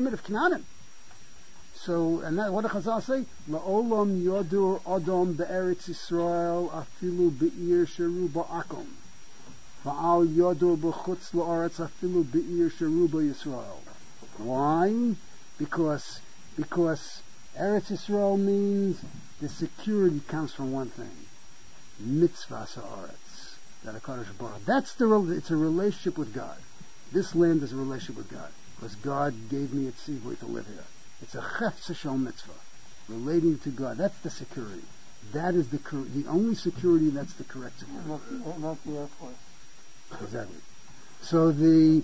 primitive Canaanim. So, and that, what do Chazal say? La'olam yodur Adam be'eretz Yisrael afilu be'ir sheru ba'akom. Va'al yodur b'chutz la'aretz afilu be'ir sheru ba'Yisrael. Why? Because Eretz Yisrael means the security comes from one thing. Mitzvah ha'aretz. That HaKadosh Baruch. It's a relationship with God. This land is a relationship with God. Because God gave me a tzivui to live here. It's a chefza shel mitzvah. Relating to God. That's the security. That is the only security that's the correct security. Not the Air Force. Exactly. So the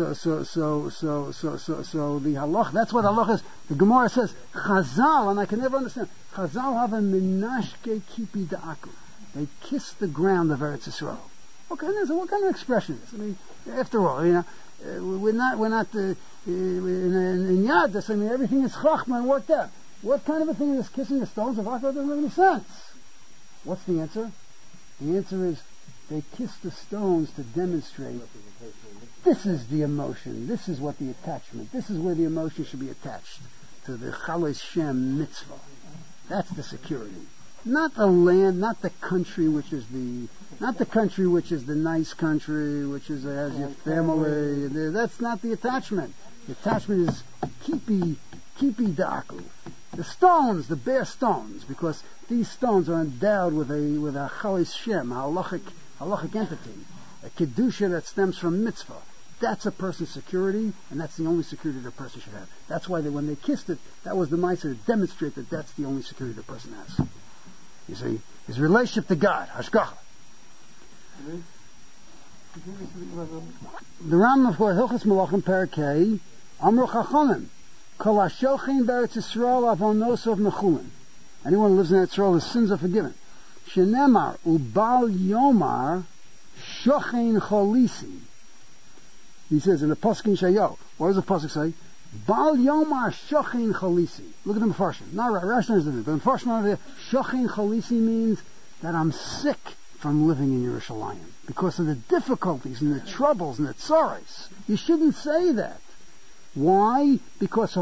halach, that's what halach is. The Gemara says, Chazal, and I can never understand, Chazal have a menashke kipi da'aku. They kiss the ground of Eretz Yisrael. Okay, so what kind of expression is this? I mean, after all, we're not in Yadus, I mean, everything is chachma and worked out. What kind of a thing is kissing the stones of Akkad? Doesn't make any sense. What's the answer? The answer is, they kiss the stones to demonstrate this is the emotion, this is what the attachment, this is where the emotion should be attached to the Chales Shem mitzvah. That's the security. Not the land, not the country which is the nice country, which has your family. That's not the attachment. The attachment is kipi da'aku. The stones, the bare stones, because these stones are endowed with a Chales Shem, a halachic entity, a kedusha that stems from mitzvah. That's a person's security, and that's the only security that a person should have. That's why when they kissed it, that was the mitzvah to demonstrate that that's the only security the person has. You see, his relationship to God, hashgacha. The Rambam, of course, Hilchos Malachim Parakei, Amru Chachonim, Kol HaShochin B'Eretz Yisrael Avonosov Mechulin. Anyone who lives in Eretz Yisrael, his sins are forgiven. Shenemar Ubal Yomar Shochin Cholisi. He says in the Pasuk in Shayo, what does the Pasuk say? Bal Yomar Shochin Cholisi. Look at the Mefarshim. Not Rashi understands it, but the Mefarshim over there, Shochin Cholisi means that I'm sick from living in Yerushalayim because of the difficulties and the troubles and the tzaros. You shouldn't say that. Why? Because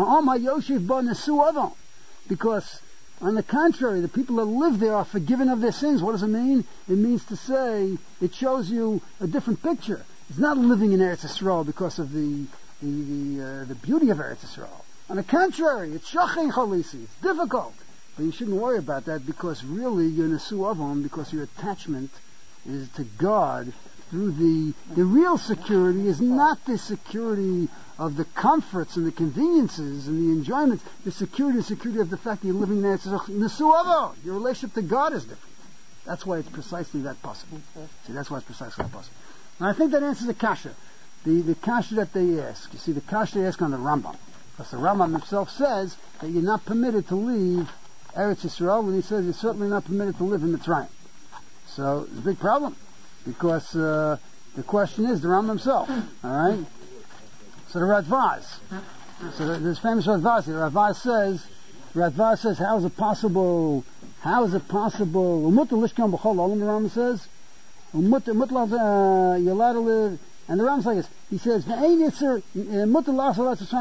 because on the contrary, the people that live there are forgiven of their sins. What does it mean? It means to say, it shows you a different picture. It's not living in Eretz Yisrael because of the beauty of Eretz Yisrael. On the contrary, it's shachin chalisi. It's difficult. But you shouldn't worry about that because really you're nesu avon because your attachment is to God through the real security is not the security of the comforts and the conveniences and the enjoyments. The security is security of the fact that you're living there. Nesu avon. Your relationship to God is different. That's why it's precisely that possible. See, that's why it's precisely that possible. And I think that answers the kasha. The kasha that they ask. You see, the kasha they ask on the Rambam. Because the Rambam himself says that you're not permitted to leave Eretz Yisrael, and he says you're certainly not permitted to live in Mitzrayim. So it's a big problem. Because the question is the Rambam himself. Alright? So the Radvaz. So there's famous Radvaz. The Radvaz says, how is it possible? The Rambam says, you're allowed to live, and the Rambam's like this. He says, you're allowed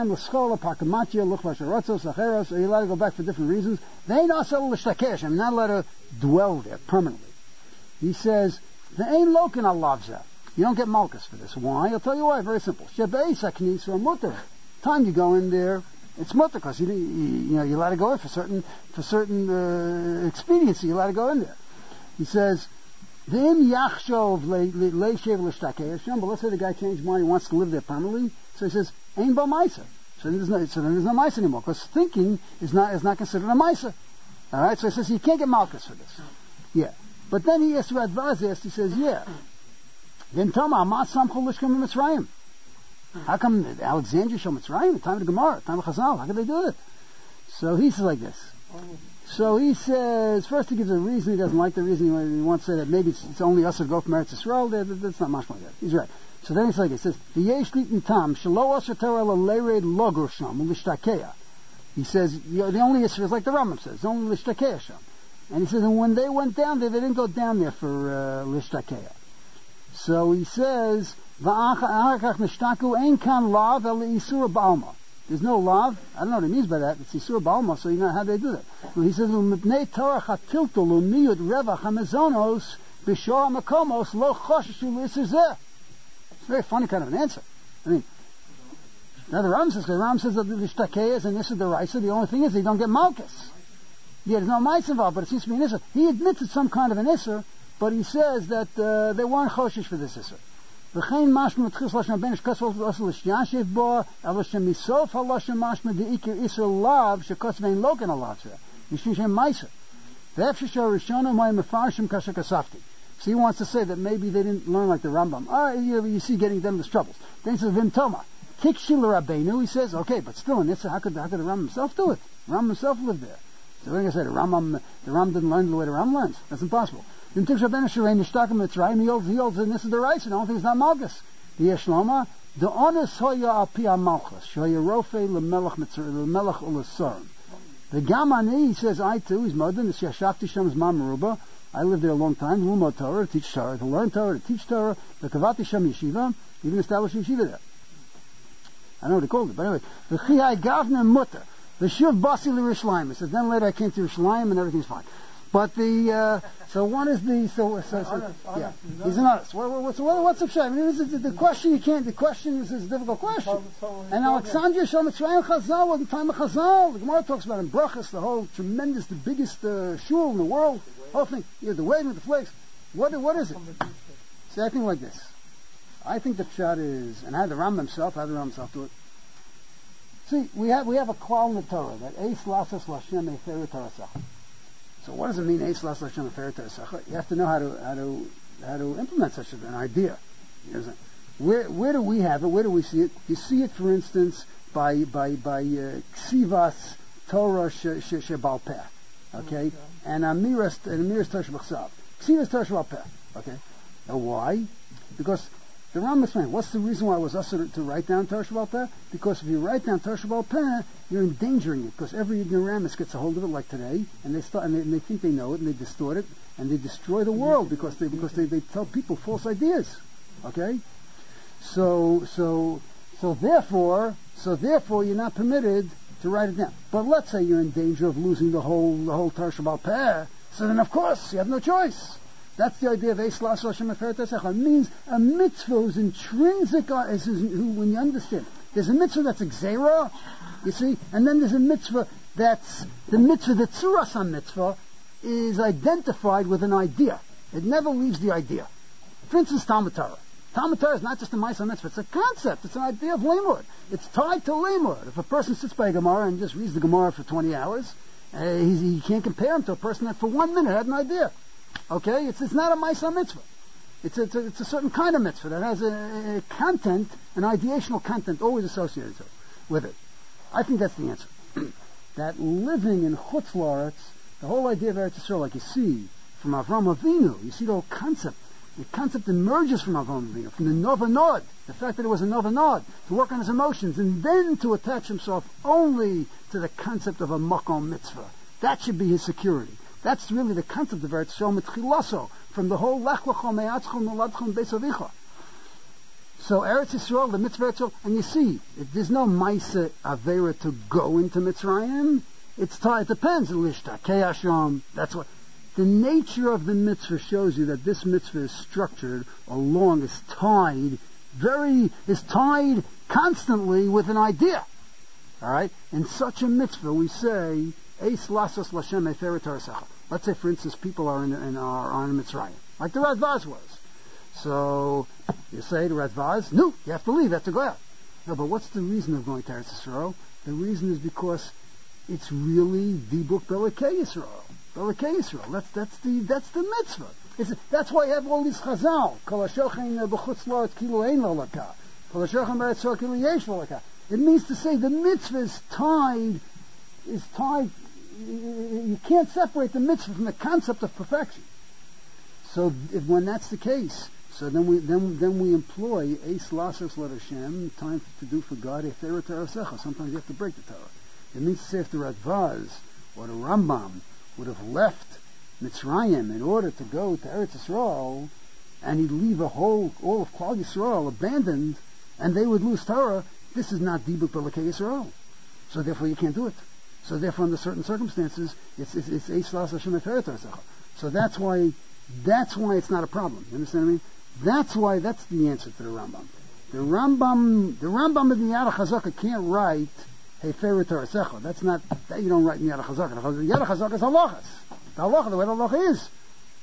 to go back for different reasons. I'm not allowed to dwell there permanently. He says, you don't get malchus for this. Why? I'll tell you why. Very simple. Time you go in there, it's mutter because you're allowed to go in for certain expediency. You're allowed to go in there. He says, but let's say the guy changed mind, he wants to live there permanently. So he says, "Ain ba ma'isa." So then there's no ma'isa anymore because thinking is not considered a ma'isa. All right. So he says you can't get malchus for this. Yeah. But then he asks Radvaz. He says, "Yeah." Then Tama Amat Samchol Lishkom Mitzrayim. How come Alexandria showed Mitzrayim? The time of the Gemara, the time of Chazal. How could they do it? So he says like this. So he says, first he gives a reason, he doesn't like the reason, he wants to say that maybe it's only us that go from Eretz Yisrael, that's not much like that. He's right. So then he's like, he says, V'yesh litin tam, shelo asher terah le'lered logor sham, u'lishtakeya. He says, the only issue is like the Rambam says, only lishtakeya sham. And he says, and when they went down there, they didn't go down there for lishtakeya. So he says, V'achach nishtaku ein kan lav el isur ba'alma. There's no lav. I don't know what he means by that. It's Isur Balma, so you know how they do that. Well, he says, "Umipnei Torah chatiltul umiyud revach hamazonos b'shor makomos lo choshishu l'isur zeh." It's a very funny kind of an answer. I mean, now the Ram says that the shtakeyas and Isur Deraisa, the only thing is they don't get malchus. Yeah, there's no mice involved, but it seems to be an Isur. He admits it's some kind of an Isur, but he says that they weren't choshish for this Isur. וכן משמע מתחיל לשון הבן שכסף לעשות לשיישב בו, אבל שמסוף הלשון משמע דאיקר איסר לאו, שכסף אין לא כן הלאו שלה, משום שהם מייסר. ואיפה שהראשונים היו מפרשים כאשר כספתי. So he wants to say that maybe they didn't learn like the Rambam. You see getting them into troubles. Then he says, Vimtoma, Tikshi l'Rabbeinu, he says, okay, but still, in Isser, how could the Rambam himself do it? The Rambam himself lived there. So like I said, the Rambam didn't learn the way the Rambam learns. That's impossible. Then Tikshi Rabbeinu Sherei Nishtakim Mitzrayim, he holds in Isser Deraisa, the only thing is not Malchus. The Yeshloma, the honest hoya al pi Malchus, shoya rofe lemelech ulesorim. The Gamani, he says, I too, he's modern, the Shashafti Shem's Mamaruba, I lived there a long time, Luma Torah, to teach Torah, to learn Torah, to teach Torah, the Kavati Shem Yeshiva, even established Yeshiva there. I don't know what he called it, but anyway, the Chiyai Gavna Mutter, the Shuv Basi L'Rishlayim. It says, then later I came to Rishlayim and everything's fine. But so one is yeah, he's an artist. What's up, Shai? I mean, the question the question is a difficult question. And Alexandria Shal Mitzrayim Chazal was the time of Chazal. The Gemara talks about in Brachas, the whole tremendous, the biggest shul in the world, whole thing. You have the wedding with the flakes. What is it? See, I think like this. I think the pshat is, and how the Rambam himself do it. See, we have a klal in the Torah that Eis Lasas Lashem Efer Torah. So what does it mean, Eis Las Lashem Efer Torah? You have to know how to implement such an idea. You know, where do we have it? Where do we see it? You see it, for instance, by Ksivas Torah Shebal Peh, okay, and Amiras Torah Shebachsav. Ksivas Torah Shebal Peh, okay. Now why? Because the Rambam explained, what's the reason why it was us to write down Torah Shebal Peh? Because if you write down Torah Shebal Peh, you're endangering it, because every ignoramus gets a hold of it like today, and they think they know it, and they distort it, and they destroy the world because they tell people false ideas. Okay? So therefore you're not permitted to write it down. But let's say you're in danger of losing the whole Torah Shebal Peh, so then of course you have no choice. That's the idea of Eis Las Lashem Efer Torah. It means a mitzvah whose intrinsic, when you understand, there's a mitzvah that's Xera, you see, and then there's a mitzvah that's, the mitzvah, the Tzuras mitzvah, is identified with an idea. It never leaves the idea. For instance, Talmud Torah. Talmud Torah is not just a Ma'aseh mitzvah, it's a concept, it's an idea of Limud. It's tied to Limud. If a person sits by a Gemara and just reads the Gemara for 20 hours, he can't compare him to a person that for 1 minute had an idea. Okay? It's not a Ma'aseh mitzvah. It's a certain kind of mitzvah that has a content, an ideational content always associated with it. I think that's the answer. That living in Chutz La'aretz, the whole idea of Eretz Yisrael, like you see from Avraham Avinu, you see the whole concept. The concept emerges from Avraham Avinu, from the Nova Nod, the fact that it was a Nova Nod, to work on his emotions, and then to attach himself only to the concept of a Makom mitzvah. That should be his security. That's really the concept of Eretz Yisrael Mitchilaso, from the whole Lech Lecho Me'atzcho Noladcho Beis Avicha. So Eretz Yisrael, the mitzvah Eretz Yisrael, and you see, there's no Maisa Avera to go into Mitzrayim. It's tied, it depends. Lishta, Keyasham, that's what. The nature of the mitzvah shows you that this mitzvah is structured along, is tied constantly with an idea. Alright? In such a mitzvah, we say, Eis Lasos Lashem Efer Torah. Let's say, for instance, people are in Mitzrayim, like the Radvaz was. So, you say to Radvaz, no, you have to leave, you have to go out. No, but what's the reason of going to Eretz Yisrael? The reason is because it's really the book Belekei Yisrael. Belekei Yisrael. That's the mitzvah. That's why you have all these Chazal. Kol hashochem b'chutz la'aretz kilu ein lo laka. Kol hashochem b'eretz Yisrael kilu yesh lo laka. It means to say the mitzvah is tied. You can't separate the mitzvah from the concept of perfection. So when that's the case, so then we employ Eis Lasos L'Hashem, time to do for God Efer Torah Secha. Sometimes you have to break the Torah. It means to say if the Radvaz or the Rambam would have left Mitzrayim in order to go to Eretz Yisrael, and he'd leave all of Klal Yisrael abandoned, and they would lose Torah, this is not Dibuk Belekei Yisrael. So therefore you can't do it. So therefore under certain circumstances, it's Eis Las Hashem Eferet Torah. So that's why it's not a problem. You understand what I mean? That's the answer to the Rambam. The Rambam in the Yad HaChazaka can't write Heferet Torah. That's not, that you don't write in the Yad HaChazaka. The Yad HaChazaka is halachas. The halacha, the way the halacha is.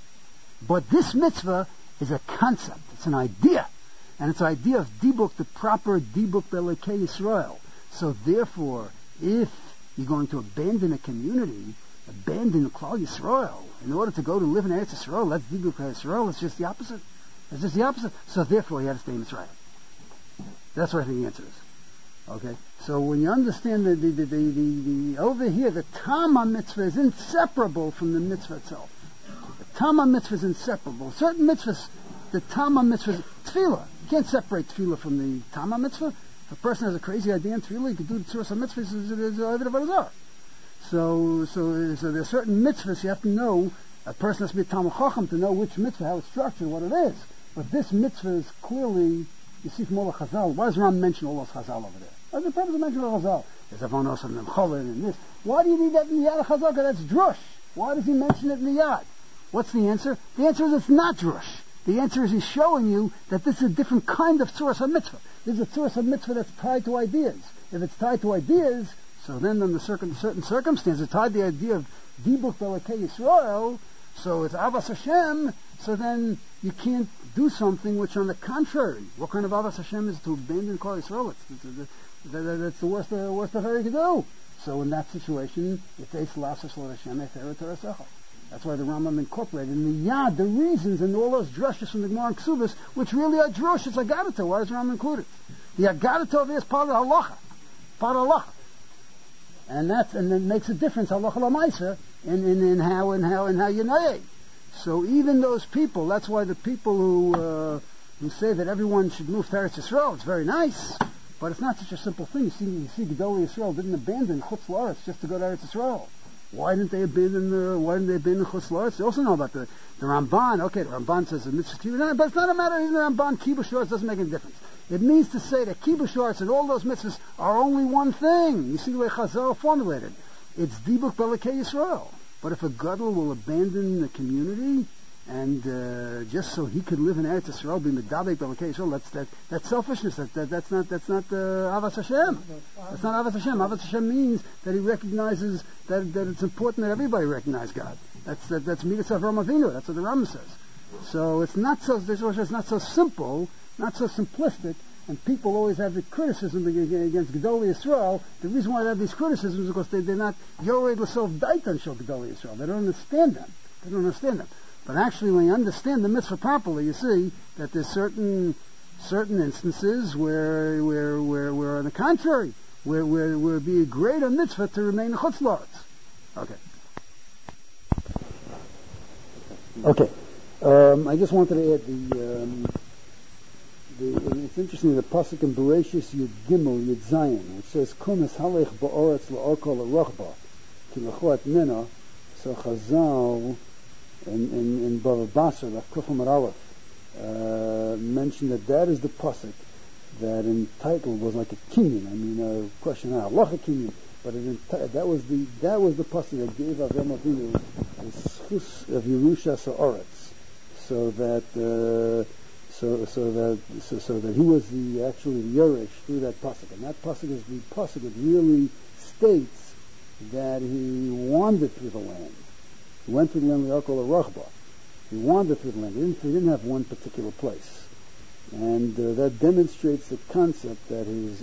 But this mitzvah is a concept. It's an idea. And it's an idea of dibuk, the proper dibuk Belekei Yisrael. So therefore, if you're going to abandon a community, abandon Klal Yisrael, in order to go to live in Eretz Yisrael, that's dibuk Yisrael, it's just the opposite. It's just the opposite. So therefore, you had to stay in Mitzrayim. That's what I think the answer is. Okay? So when you understand the over here, the Tama mitzvah is inseparable from the mitzvah itself. The Tama mitzvah is inseparable. Certain mitzvahs, the Tama mitzvah is tefillah. You can't separate tefillah from the Tama mitzvah. If a person has a crazy idea in tefillah, he can do the Tzuras HaMitzvah, it's a So there are certain mitzvahs you have to know. A person has to be a Talmid Chacham to know which mitzvah, how it's structured, what it is. But this mitzvah is clearly, you see from all the Chazal. Why does Ram mention all those Chazal over there? What's the purpose of mentioning all Chazal? There's Avonos and Cholin and this. Why do you need that in the Yad HaChazaka? That's drush. Why does he mention it in the Yad? What's the answer? The answer is it's not drush. The answer is he's showing you that this is a different kind of Tzuras HaMitzvah. This is a Tzuras HaMitzvah that's tied to ideas. If it's tied to ideas, so then under certain circumstances, tied the idea of Dibuk Belekei Yisrael, so it's Avas Hashem, so then you can't do something which, on the contrary, what kind of Avas Hashem is to abandon Klal Yisrael? That's the worst affair you can do. So in that situation, it's Eis Las Hashem Eferet Torah. That's why the Rambam incorporated in the Yad the reasons and all those drushes from the Gemara and Ksubas, which really are drush. It's Agadata. Why does the Rambam include it? The Agadata over here is part of the halacha, part of halacha, and then makes a difference halacha l'maisa in how you know. So even those people, that's why the people who say that everyone should move to Eretz Yisrael, it's very nice, but it's not such a simple thing. You see, Gedolei Yisrael didn't abandon Chutz La'aretz just to go to Eretz Yisrael. Why didn't they abandon Chutz La'aretz? They also know about the Ramban. Okay, the Ramban says the mitzvah, but it's not a matter of the Ramban. Kibush La'aretz doesn't make any difference. It means to say that Kibush La'aretz and all those mitzvahs are only one thing. You see the way Chazal formulated. It's Dibuk Belekei Yisrael. But if a gadol will abandon the community and just so he could live in Eretz Yisrael, be medabek Belekei Yisrael, that's selfishness. That's not Avas Hashem. That's not Avas Hashem. Avas Hashem means that he recognizes that it's important that everybody recognize God. That's Midas Avram Avinu. That's what the Rambam says. So it's not so simple, not so simplistic. And people always have the criticism against Gedolei Yisrael. The reason why they have these criticisms is because they're not Yored L'Sof Daitan Shel Gedolei Yisrael. They don't understand them. But actually, when you understand the mitzvah properly, you see that there's certain instances where on the contrary, where it would be a greater mitzvah to remain in Chutz La'aretz. Okay. I just wanted to add it's interesting, the pasuk in Bereshis Yud Gimel Yud Zayin, which says Kumas Halech Ba'oretz La'orko L'Rochba Ki L'choat Mina. So Chazal in Bava Basra, Rav Kufam Aleph, mentioned that is the pasuk that in title was like a kinyan. I mean, a question how halacha kinyan, but that was the pasuk that gave Avram Avinu the schus of Yerusha Sa'oretz, so that he was actually the Yeresh through that pasuk, and that pasuk is the pasuk that really states that he wandered through the land. He went through the land we call a Rachba. He wandered through the land. He didn't have one particular place, and that demonstrates the concept that his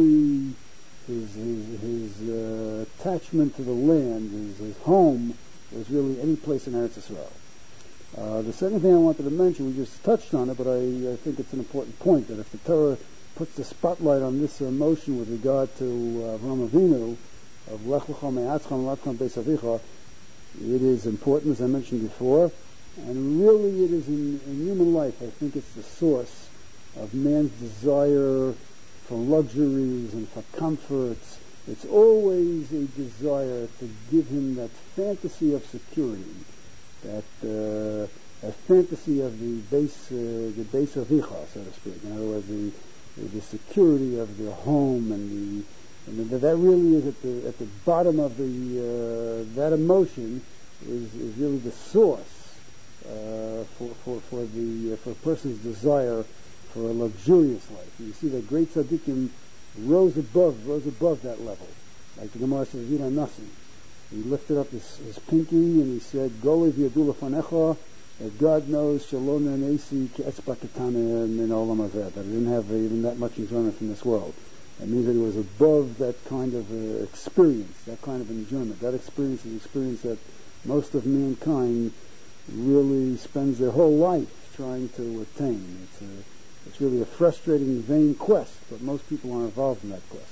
attachment to the land, his home, was really any place in Eretz Yisrael. The second thing I wanted to mention, we just touched on it, but I think it's an important point, that if the Torah puts the spotlight on this emotion with regard to Avraham Avinu, of Lech Lecha Me'atzcha L'Atcha Beis Avicha, it is important, as I mentioned before, and really it is in human life. I think it's the source of man's desire for luxuries and for comforts. It's always a desire to give him that fantasy of security, that fantasy of the base of Icha, so to speak. In other words, the security of the home and And that really is at the bottom of that emotion is really the source for a person's desire for a luxurious life. And you see that great tzaddikim rose above that level. Like the Gemara says, Yida Nasi. He lifted up his pinky and he said, Goli v'yadu lefanecha, that God knows shalom nesi ke'etzba ketana min olam hazeh, that he didn't have even that much enjoyment from this world. That means that he was above that kind of experience, that kind of enjoyment. That experience is an experience that most of mankind really spends their whole life trying to attain. It's really a frustrating, vain quest, but most people are involved in that quest.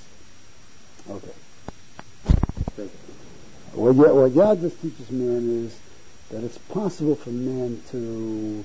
Okay. What Yadus teaches man is that it's possible for man to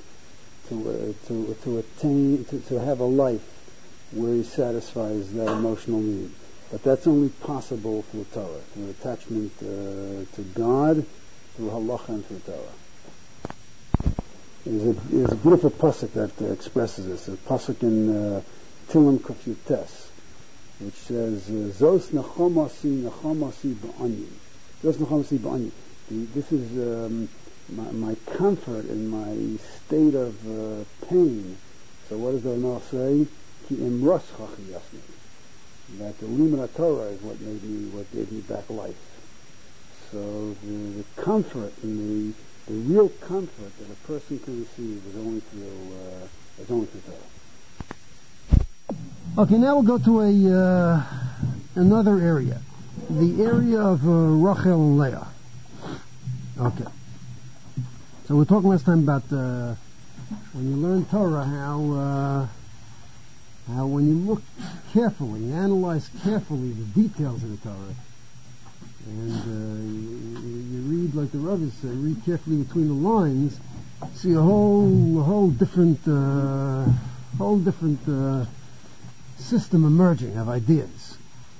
attain, to have a life where he satisfies that emotional need. But that's only possible through Torah, through attachment to God, through halacha and through Torah. There's a beautiful pasuk that expresses this. A pasuk in Tilim Kuf Yutes, which says, "Zos nachamasi ba'ani." Zos nachamasi ba'ani. This is my comfort in my state of pain. So what does the Rambam say? Ki imros chachi yasni. That the limud Torah is what gave me back life. So the comfort and the real comfort that a person can receive is only through Torah. Okay, now we'll go to another area, the area of Rachel and Leah. Okay. So we're talking last time about when you learn Torah, how when you look carefully, you analyze carefully the details of the Torah, and you read, like the Rav said, read carefully between the lines, see a whole different system emerging of ideas.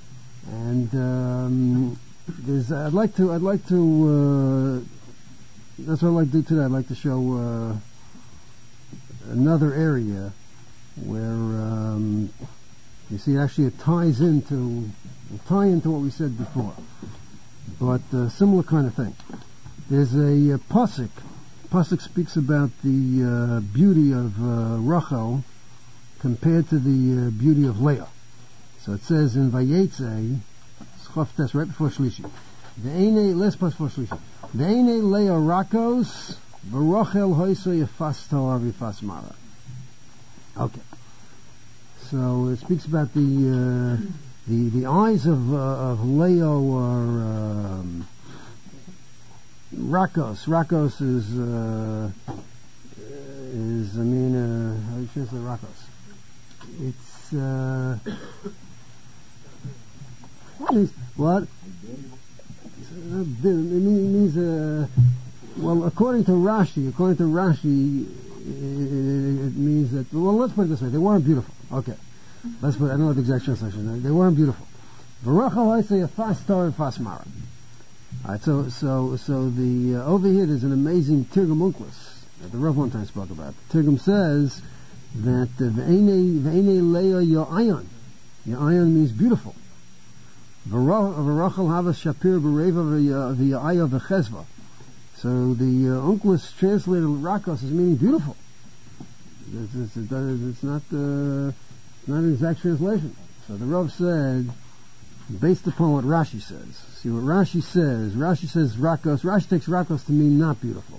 And I'd like to that's what I'd like to do today. I'd like to show another area where you see actually it will tie into what we said before, but similar kind of thing. There's a pasuk. Pasuk speaks about the beauty of Rachel compared to the beauty of Leah. So it says in Vayetze, Schoftes, right before Shlishi, let's pass before Shlishi. Ve'ene Leah rakos, v'Rachel hoyso yefas toar v'yefas mara. Okay. So it speaks about the eyes of Leah are rakos. Rakos is how do you translate rakos? What? It means well, according to Rashi, it means that, well, let's put it this way, they weren't beautiful. Okay. Let's put, I don't know what the exact translation is. They weren't beautiful. V'Rachel I say a fast star and fast mara. Alright, so the, over here there's an amazing Tirgum Unclus that the Rav one time spoke about. The Tirgum says that V'ene Leah Yo'ayon. Yo'ayon means beautiful. V'Rachel havas shapir b'reva v'ya'aya v'chezva. So the Unclus translated rakos as meaning beautiful. It's not an exact translation. So the Rav said, based upon what Rashi says. See what Rashi says. Rashi says rakos. Rashi takes rakos to mean not beautiful.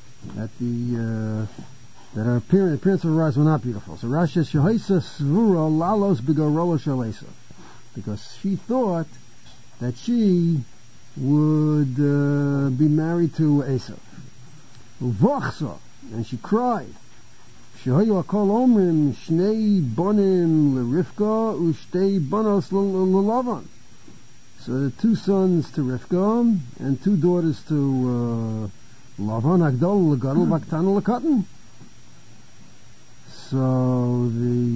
That our appearance of our eyes were not beautiful. So Rashi says shehoisa svura lalos b'gorola shalesa, because she thought that she would be married to Esav. Uvachsa, and she cried. Shehoyu akol omrim shnei bonim l'Rivka ushtei bonos l'Lavan. So the two sons to Rivka and two daughters to Lavan, Agdol l'Gadol v'Aktan l'Katan. So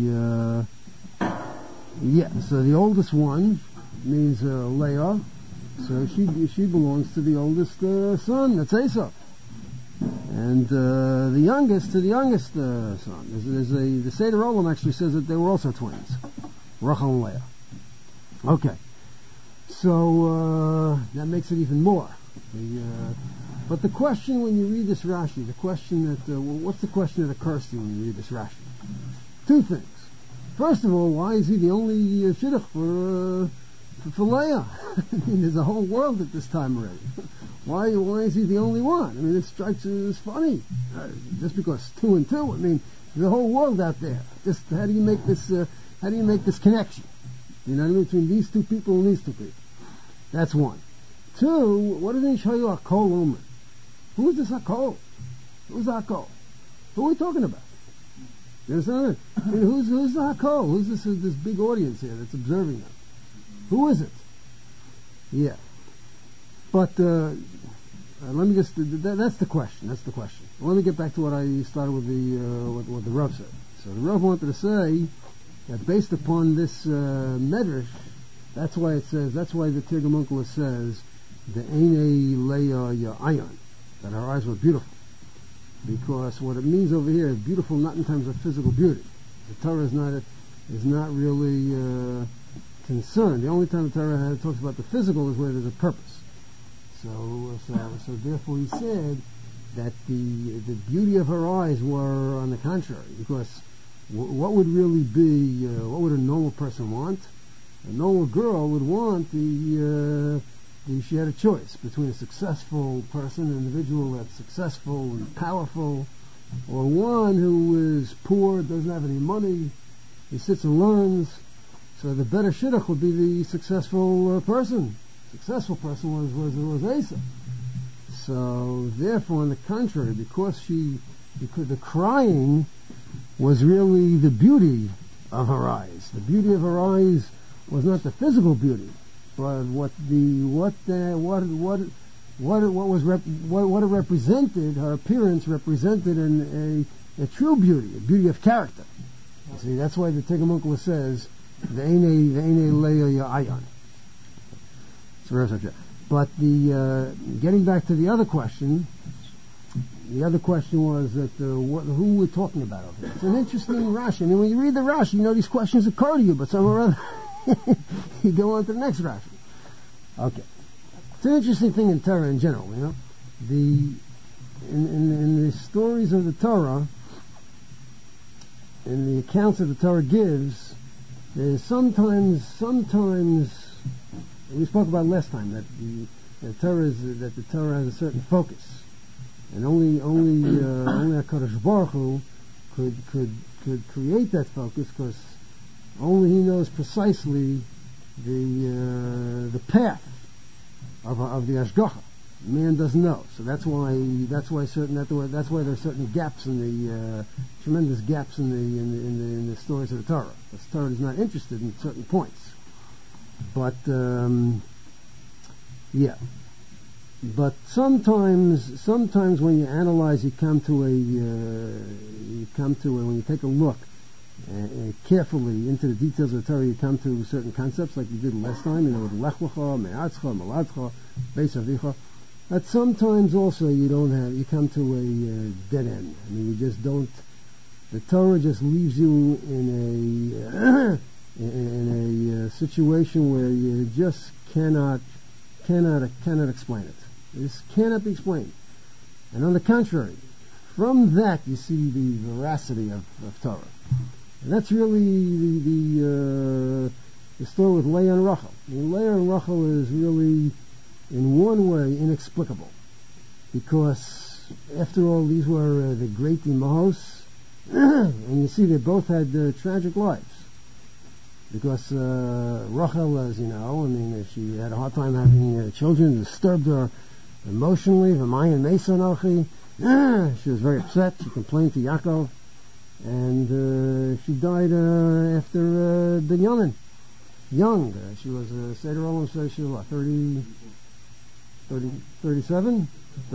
the oldest one means Leah. So she belongs to the oldest son. That's Esau. And the youngest to the youngest son. The Seder Olam actually says that they were also twins, Rachel and Leah. Okay. So that makes it even more. But the question when you read this Rashi, the question that what's the question that occurs to you when you read this Rashi? Two things. First of all, why is he the only shidduch for Leah? I mean, there's a whole world at this time already. Why is he the only one? I mean, it strikes you as funny. Just because 2 and 2, I mean, there's a whole world out there. Just how do you make this connection? You know what I mean? Between these two people and these two people. That's one. Two, what is in Shayu Akol Omer? Who is this Akol? Who's Akol? Who are we talking about? You understand? I mean, who's the Akol? Who's this big audience here that's observing them? Who is it? Yeah. But let me just that's the question. That's the question. Let me get back to what I started with what the Rav said. So the Rav wanted to say that based upon this medrash, that's why the Tirgum Onkelos says the Einei Leah Ya'ayon, that her eyes were beautiful, because what it means over here is beautiful not in terms of physical beauty. The Torah is not really concerned. The only time the Torah talks about the physical is where there's a purpose. So therefore he said that the beauty of her eyes were on the contrary, because what would really be, what would a normal person want? A normal girl would want she had a choice between a successful person, an individual that's successful and powerful, or one who is poor, doesn't have any money, he sits and learns. So the better shidduch would be the successful person. Successful person was Asa. So therefore, on the contrary, because the crying was really the beauty of her eyes. The beauty of her eyes was not the physical beauty, but what it represented. Her appearance represented a true beauty, a beauty of character. You see, that's why the Tirgum Onkelos says the Einei Leah Ya'ayon. But getting back to the other question was that who we're talking about over here. It's an interesting Rashi. I mean, when you read the Rashi, you know these questions occur to you, but somewhere or other you go on to the next Rashi. Okay, it's an interesting thing in Torah in general. You know, in the stories of the Torah, in the accounts that the Torah gives, there's sometimes we spoke about last time that the Torah has a certain focus, and only HaKadosh Baruch Hu could create that focus, because only He knows precisely the path of the Ashgacha. Man doesn't know, so that's why there's certain gaps in the tremendous gaps in the stories of the Torah. The Torah is not interested in certain points. But But sometimes when you analyze, when you take a look carefully into the details of the Torah, you come to certain concepts like we did last time. With Lech Lecha, Me'atzcha, Maladcha, Beis Avicha. That sometimes also you come to a dead end. I mean, you just don't. The Torah just leaves you in a situation where you just cannot explain it. This cannot be explained. And on the contrary, from that you see the veracity of Torah. And that's really the story with Leah and Rachel. I mean, Leah and Rachel is really, in one way, inexplicable, because after all, these were the great imahos, and you see they both had tragic lives. Because Rachel, as you know, I mean, she had a hard time having children. It disturbed her emotionally. V'mayin Meisa Anochi. She was very upset. She complained to Yaakov, and she died after Binyamin. Young. She was, Seder Olam says she was what, 37?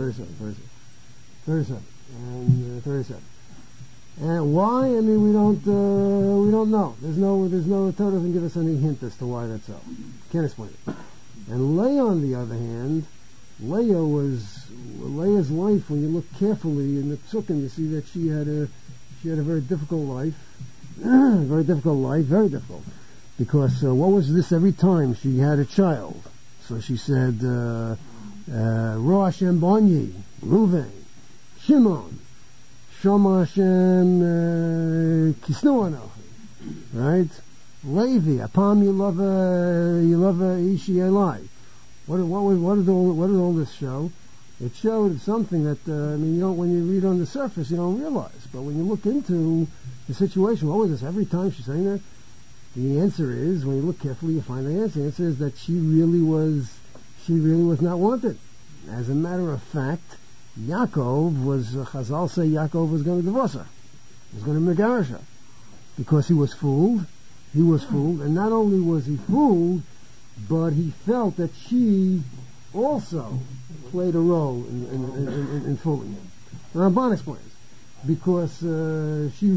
37. And 37. And why? I mean, we don't know. There's no, the Torah doesn't give us any hint as to why that's so. Can't explain it. And Leah, on the other hand, Leah's life, when you look carefully in the Psukim, you see that she had a very difficult life. Very difficult. Because what was this every time she had a child? So she said, Ro Hashem Bonyi, Reuven, Shimon, Shoma Hashem Kisnu Anochi, right? Levi, Apam Yilava Ishi Elai. What did all this show? It showed something that, when you read on the surface, you don't realize. But when you look into the situation, what was this every time she's saying that? The answer is, when you look carefully, you find the answer. The answer is that she really was not wanted. As a matter of fact, Chazal say Yaakov was going to divorce her. He was going to megarish her. Because he was fooled. He was fooled. And not only was he fooled, but he felt that she also played a role in fooling him. The Ramban explains. Because she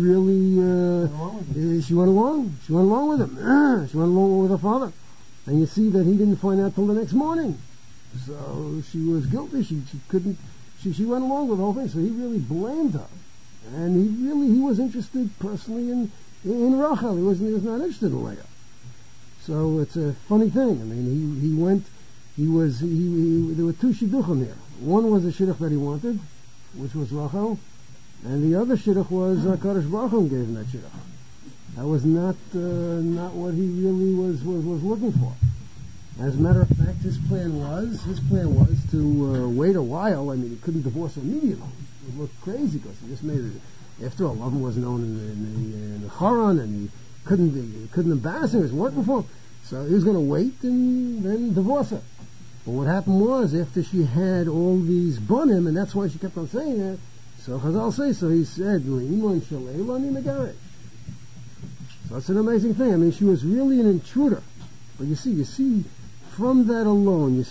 really she went along. She went along with him. She went along with her father. And you see that he didn't find out till the next morning. So she was guilty. She couldn't. She went along with the whole thing. So he really blamed her. And he was interested personally in Rachel. He was not interested in Leah. So it's a funny thing. There were two shidduchim here. One was the shidduch that he wanted, which was Rachel, and the other shidduch was Kadosh Baruch Hu gave him that shidduch. That was not what he really was looking for. As a matter of fact, his plan was to wait a while. He couldn't divorce her immediately. It would look crazy because he just made it. After all, Lavan was known in the Haran, and he couldn't embarrass him. He was working for him, so he was going to wait and then divorce her. But what happened was, after she had all these bunim, and that's why she kept on saying that. So Chazal say, so he said, "Le'iman shalei megarish." So it's an amazing thing. She was really an intruder. But you see, from that alone,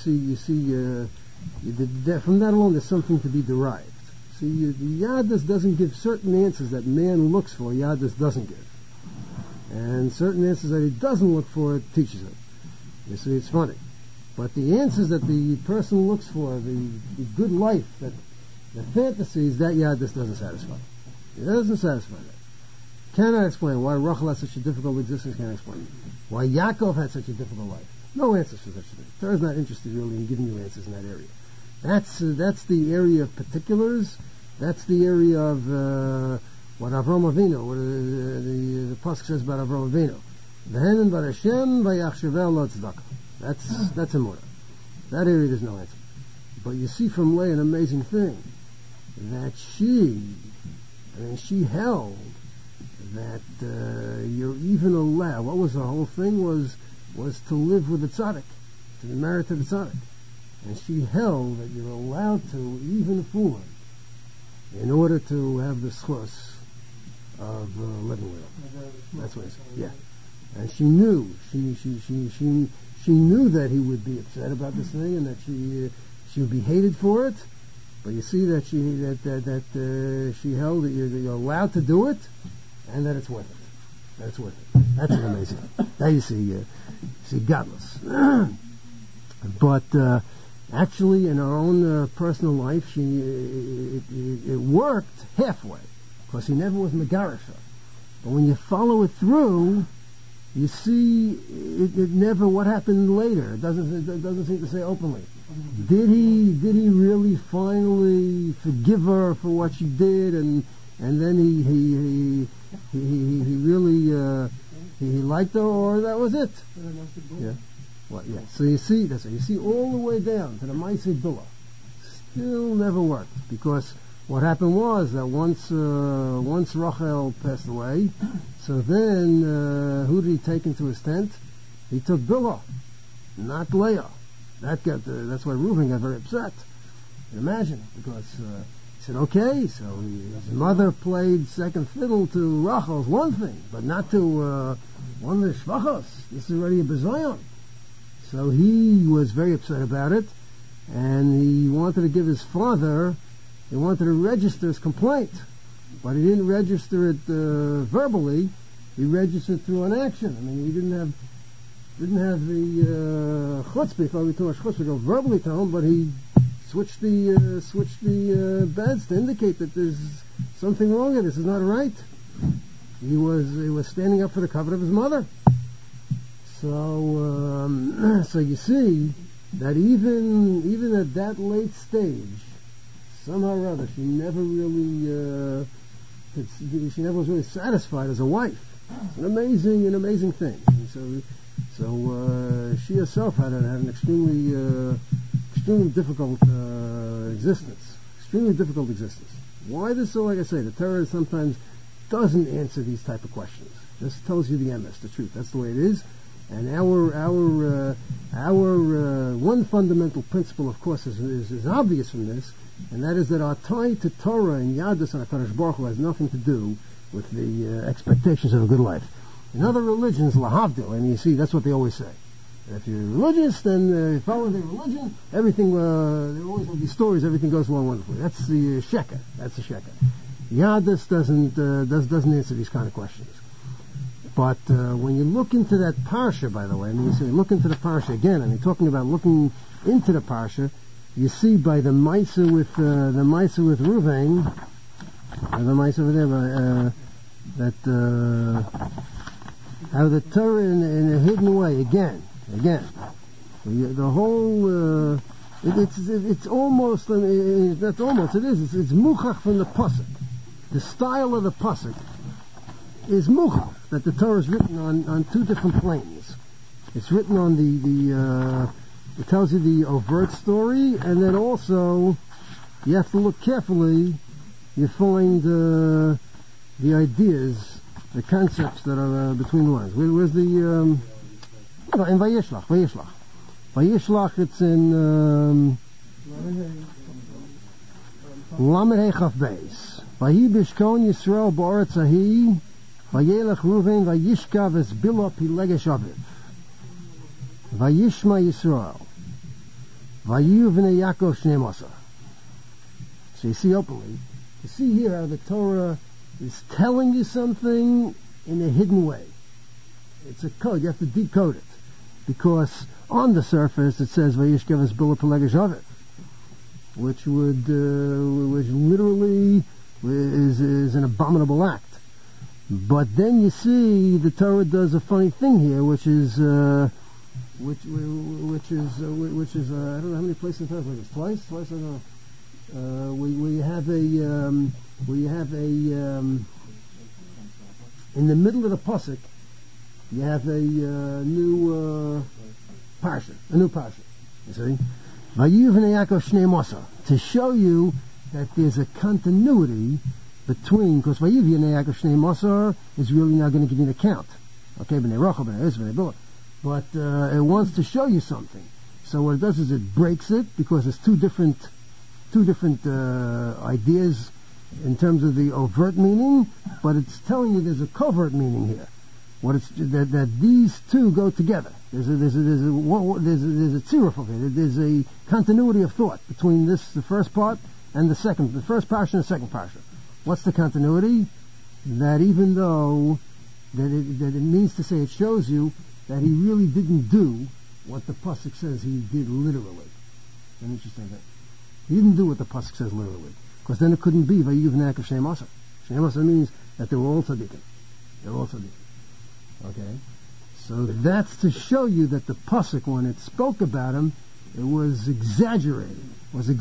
from that alone, there's something to be derived. See, the Yadus doesn't give certain answers that man looks for. Yadus doesn't give, and certain answers that he doesn't look for, it teaches him. You see, it's funny. But the answers that the person looks for, the good life, the fantasies, that Yadus doesn't satisfy. It doesn't satisfy that. Cannot explain why Rachel has such a difficult existence. Can't explain why Yaakov had such a difficult life. No answers for such a thing. Torah is not interested really in giving you answers in that area. That's the area of particulars. That's the area of what Avraham Avinu, what the pasuk says about Avraham Avinu. V'henen bar Hashem v'yachshavel lo tzedakah. That's Emunah. That area there's no answer. But you see from Leah an amazing thing, that she held that you're even allowed. What was the whole thing was to live with the tzaddik, to be married to the tzaddik, and she held that you're allowed to even fool him in order to have the schus of living with him. That's what it said. Yeah, and she knew she knew that he would be upset about this thing, and that she would be hated for it. But you see that she held that you're allowed to do it, and that it's worth it. That's worth it. That's an amazing. Now you see godless. But actually, in her own personal life, it worked halfway, because he never was megarish her. But when you follow it through, you see it never. What happened later? It doesn't seem to say openly. Did he really finally forgive her for what she did, and then he really he liked her, or that was it? Yeah. Well, yeah. So you see, that's what you see all the way down to the Maaseh Bilah. Still never worked, because what happened was that once Rachel passed away, so then who did he take into his tent? He took Bilah, not Leah. That's why Reuven got very upset. Imagine, because he said, okay, so his mother played second fiddle to Rachel's one thing, but not to one of the shvachos. This is already a bizayon. So he was very upset about it, and he wanted to give his father, he wanted to register his complaint, but he didn't register it verbally. He registered through an action. He didn't have the chutzpah, probably too much chutzpah to go verbally to him, but he switched the beds to indicate that there's something wrong here. This is not right. He was standing up for the covenant of his mother. So you see that even at that late stage, somehow or other, she never really was really satisfied as a wife. It's an amazing thing. And so she herself had an extremely difficult existence. Extremely difficult existence. Why this? So, like I say, the Torah sometimes doesn't answer these type of questions. Just tells you the emes, the truth. That's the way it is. And our one fundamental principle, of course, is obvious from this, and that is that our tie to Torah and Yadus and HaKadosh Baruch Hu has nothing to do with the expectations of a good life. In other religions, lahavdil, and you see, that's what they always say. If you're religious, then follow the religion. Everything, there always will be stories. Everything goes along wonderfully. That's the sheker. That's the sheker. Yadus doesn't answer these kind of questions. But when you look into that parsha, by the way, I mean, you say look into the parsha again. I mean, talking about looking into the parsha, you see by the Maisa with Ruvain, the Maisa over there, that how the Torah in a hidden way again, the whole it's almost that's almost it is it's muchach from the pasuk. The style of the pasuk is muchach, that the Torah is written on two different planes. It's written on it tells you the overt story, and then also you have to look carefully. You find the ideas, the concepts that are between the lines. Where's the in Vayishlach? Vayishlach, it's in Lamed Hei Chaf Beis. Vayi bishkon Yisrael ba'aretz ahi, vayelech Ruven vayishkav es bilo pilegesh aviv. Vayishma Yisrael, vayu v'nei Yaakov shnei masa. So you see openly, you see here how the Torah is telling you something in a hidden way. It's a code, you have to decode it. Because on the surface it says vayishkav es bilo pilegesh aviv, which literally is an abominable act. But then you see the Torah does a funny thing here, which is I don't know how many places in the Torah, like it's twice I don't know. Where you have in the middle of the pasuk, you have a new parsha. You see, Vayu v'nei Yaakov shnei masa, to show you that there's a continuity between, because Vayu v'nei Yaakov shnei masa is really not going to give you an account. Okay, b'nei Rachel, b'nei Iz, b'nei Bilhah. But it wants to show you something. So what it does is it breaks it, because it's two different ideas in terms of the overt meaning, but it's telling you there's a covert meaning here. What it's that these two go together. There's a tziruf of it. There's a continuity of thought between the first part and the first parsha and the second parsha. What's the continuity? That even though that it means to say, it shows you that he really didn't do what the pasuk says he did literally. An interesting thing. He didn't do what the pasuk says literally, because then it couldn't be vayu v'nei Yaakov shnei masa. Shnei masa means that they were all tzaddikim. Okay, so that's to show you that the pasuk, when it spoke about him, it was exaggerated. It was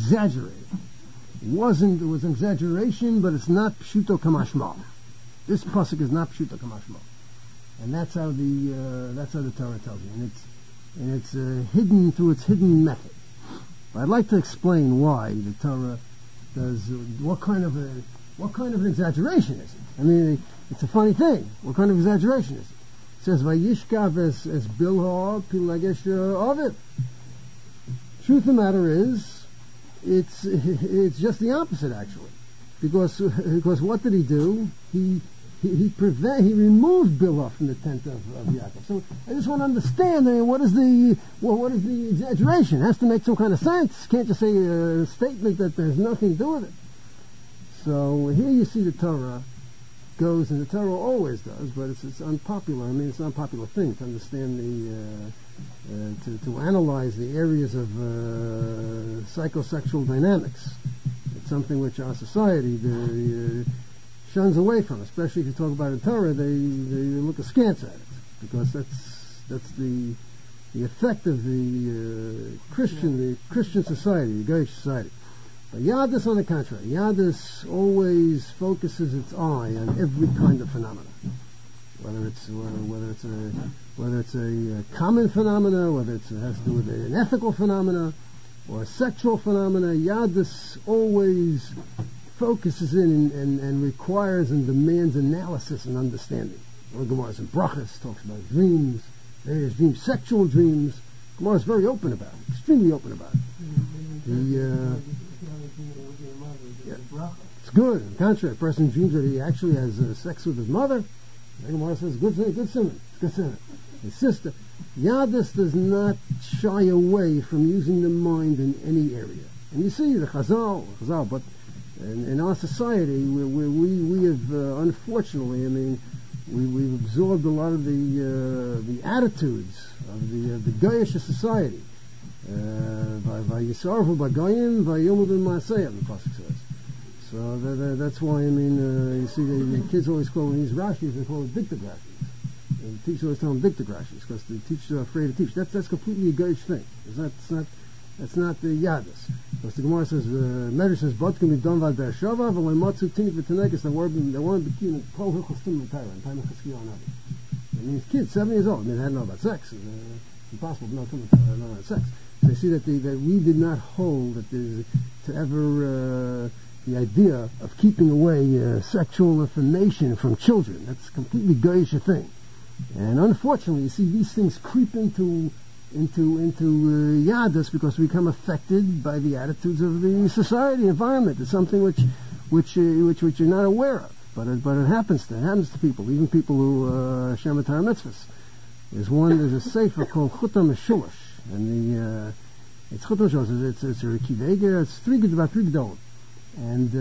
an exaggeration, but it's not pshuto kamashma. This pasuk is not pshuto kamashma, and that's how the Torah tells you, and it's hidden through its hidden method. But I'd like to explain why the Torah does what kind of an exaggeration is it? I mean, it's a funny thing. What kind of exaggeration is it? It says vayishkav es bilha pilegesh aviv. Truth of the matter is, it's just the opposite actually, because what did he do? He removed Bilhah from the tent of Yaakov. So I just want to understand. I mean, what is the exaggeration? It has to make some kind of sense. Can't just say a statement that there's nothing to do with it. So here you see the Torah goes, and the Torah always does, but it's unpopular. I mean, it's an unpopular thing to understand to analyze the areas of psychosexual dynamics. It's something which our society shuns away from, especially if you talk about the Torah. They look askance at it, because That's the effect of the Christian society, the Goyish society. But Yadus, on the contrary, Yadus always focuses its eye on every kind of phenomena, whether it's a common phenomena, whether it has to do with an ethical phenomena or a sexual phenomena. Yadus always focuses in and requires and demands analysis and understanding. The Gemara in Brachas talks about dreams, various dreams, sexual dreams. Gemara is very open about it, extremely open about it. It's good. On the contrary, a person dreams that he actually has sex with his mother. The Gemara says, good sinner. His sister. Yadus does not shy away from using the mind in any area. And you see the Chazal, but in our society, we have, unfortunately, we've absorbed a lot of the attitudes of the Goyish society. Vayisarvu b'goyim vayilmudu ma'aseyim, the pasuk says. So that's why you see the kids always call, when these Rashis, they call it dictographies. The teachers always tell them dictographies because the teachers are afraid to teach. That's completely a Goyish thing. That's not the Yadus. Because the Gemara says, Medrash says, "Bot can be done by Beersheva, v'loy matzu tinik v'tenekes." They weren't bekin and kol hilchostim l'Torah and time cheskiyah on others. It means kids, 7 years old. They hadn't know about sex. It's impossible to know about sex. So they see that we did not hold that there's to ever the idea of keeping away sexual information from children. That's a completely Goyish thing. And unfortunately, you see these things creep into Yadus because we become affected by the attitudes of the society environment. It's something which you're not aware of, but it happens to people, even people who Shem Torah mitzvahs. There's a sefer called Chutam Meshulosh, and it's Chutam Meshulosh. It's a Rikivega. It's about three gedolim, and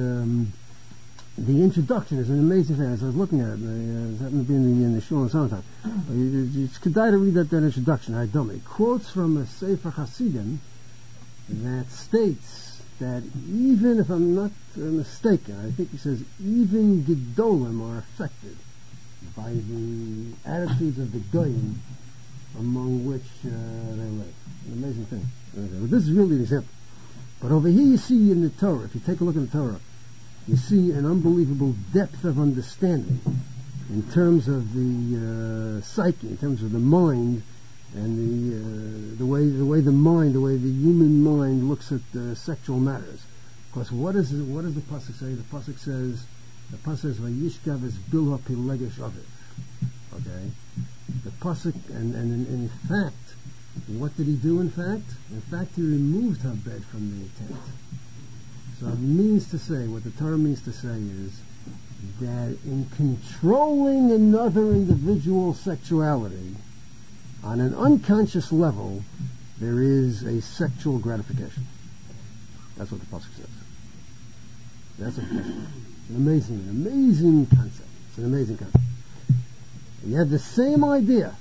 the introduction is an amazing thing. As I was looking at it, it happened to be in the shul in the summertime. It's kedai to read that introduction. It quotes from a Sefer Hasidim that states that even if I'm not mistaken, I think he says even gedolim are affected by the attitudes of the goyim among which they live. An amazing thing. But this is really an example. But over here you see in the Torah, if you take a look at the Torah, you see an unbelievable depth of understanding in terms of the psyche, in terms of the mind, and the way the human mind looks at sexual matters. Because what does the pasuk say? The pasuk says, "Vayishkav es bilha pilegesh aviv." Okay, the pasuk, and in fact, what did he do? In fact, he removed her bed from the tent. So it means to say, what the Torah means to say is that in controlling another individual's sexuality on an unconscious level, there is a sexual gratification. That's what the pasuk says. That's a an amazing concept. It's an amazing concept. You have the same idea.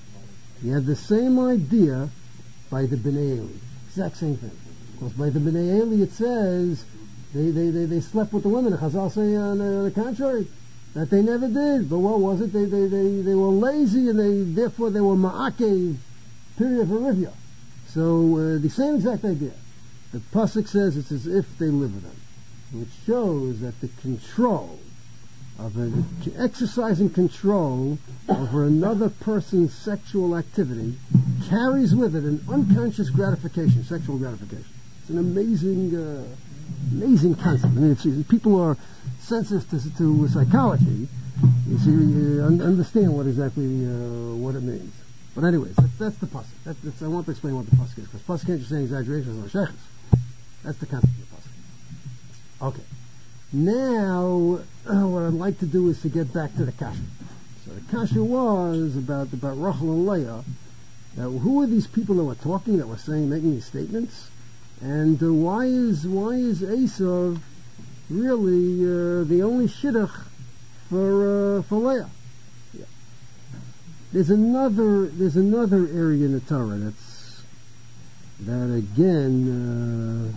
By the Bnei Eli. Exact same thing. Because by the Bnei Eli it says they slept with the women. Chazal say on the contrary that they never did. But what was it? They were lazy and therefore they were ma'akev, period of Arivia. So the same exact idea. The pasuk says it's as if they live with them, which shows that the control of exercising control over another person's sexual activity carries with it an unconscious gratification, sexual gratification. It's an amazing concept. People are sensitive to psychology. You see, understand what exactly what it means. But anyways, that's the pasuk. I want to explain what the pasuk is, because pasuk can't just say exaggerations on sheikhs. That's the concept of the pasuk. Okay. Now, what I'd like to do is to get back to the kasha. So the kasha was about Rachel and Leah. Now, who are these people that were talking, that were making these statements? And why is Esav really the only shidduch for Leah? Yeah. There's another area in the Torah that again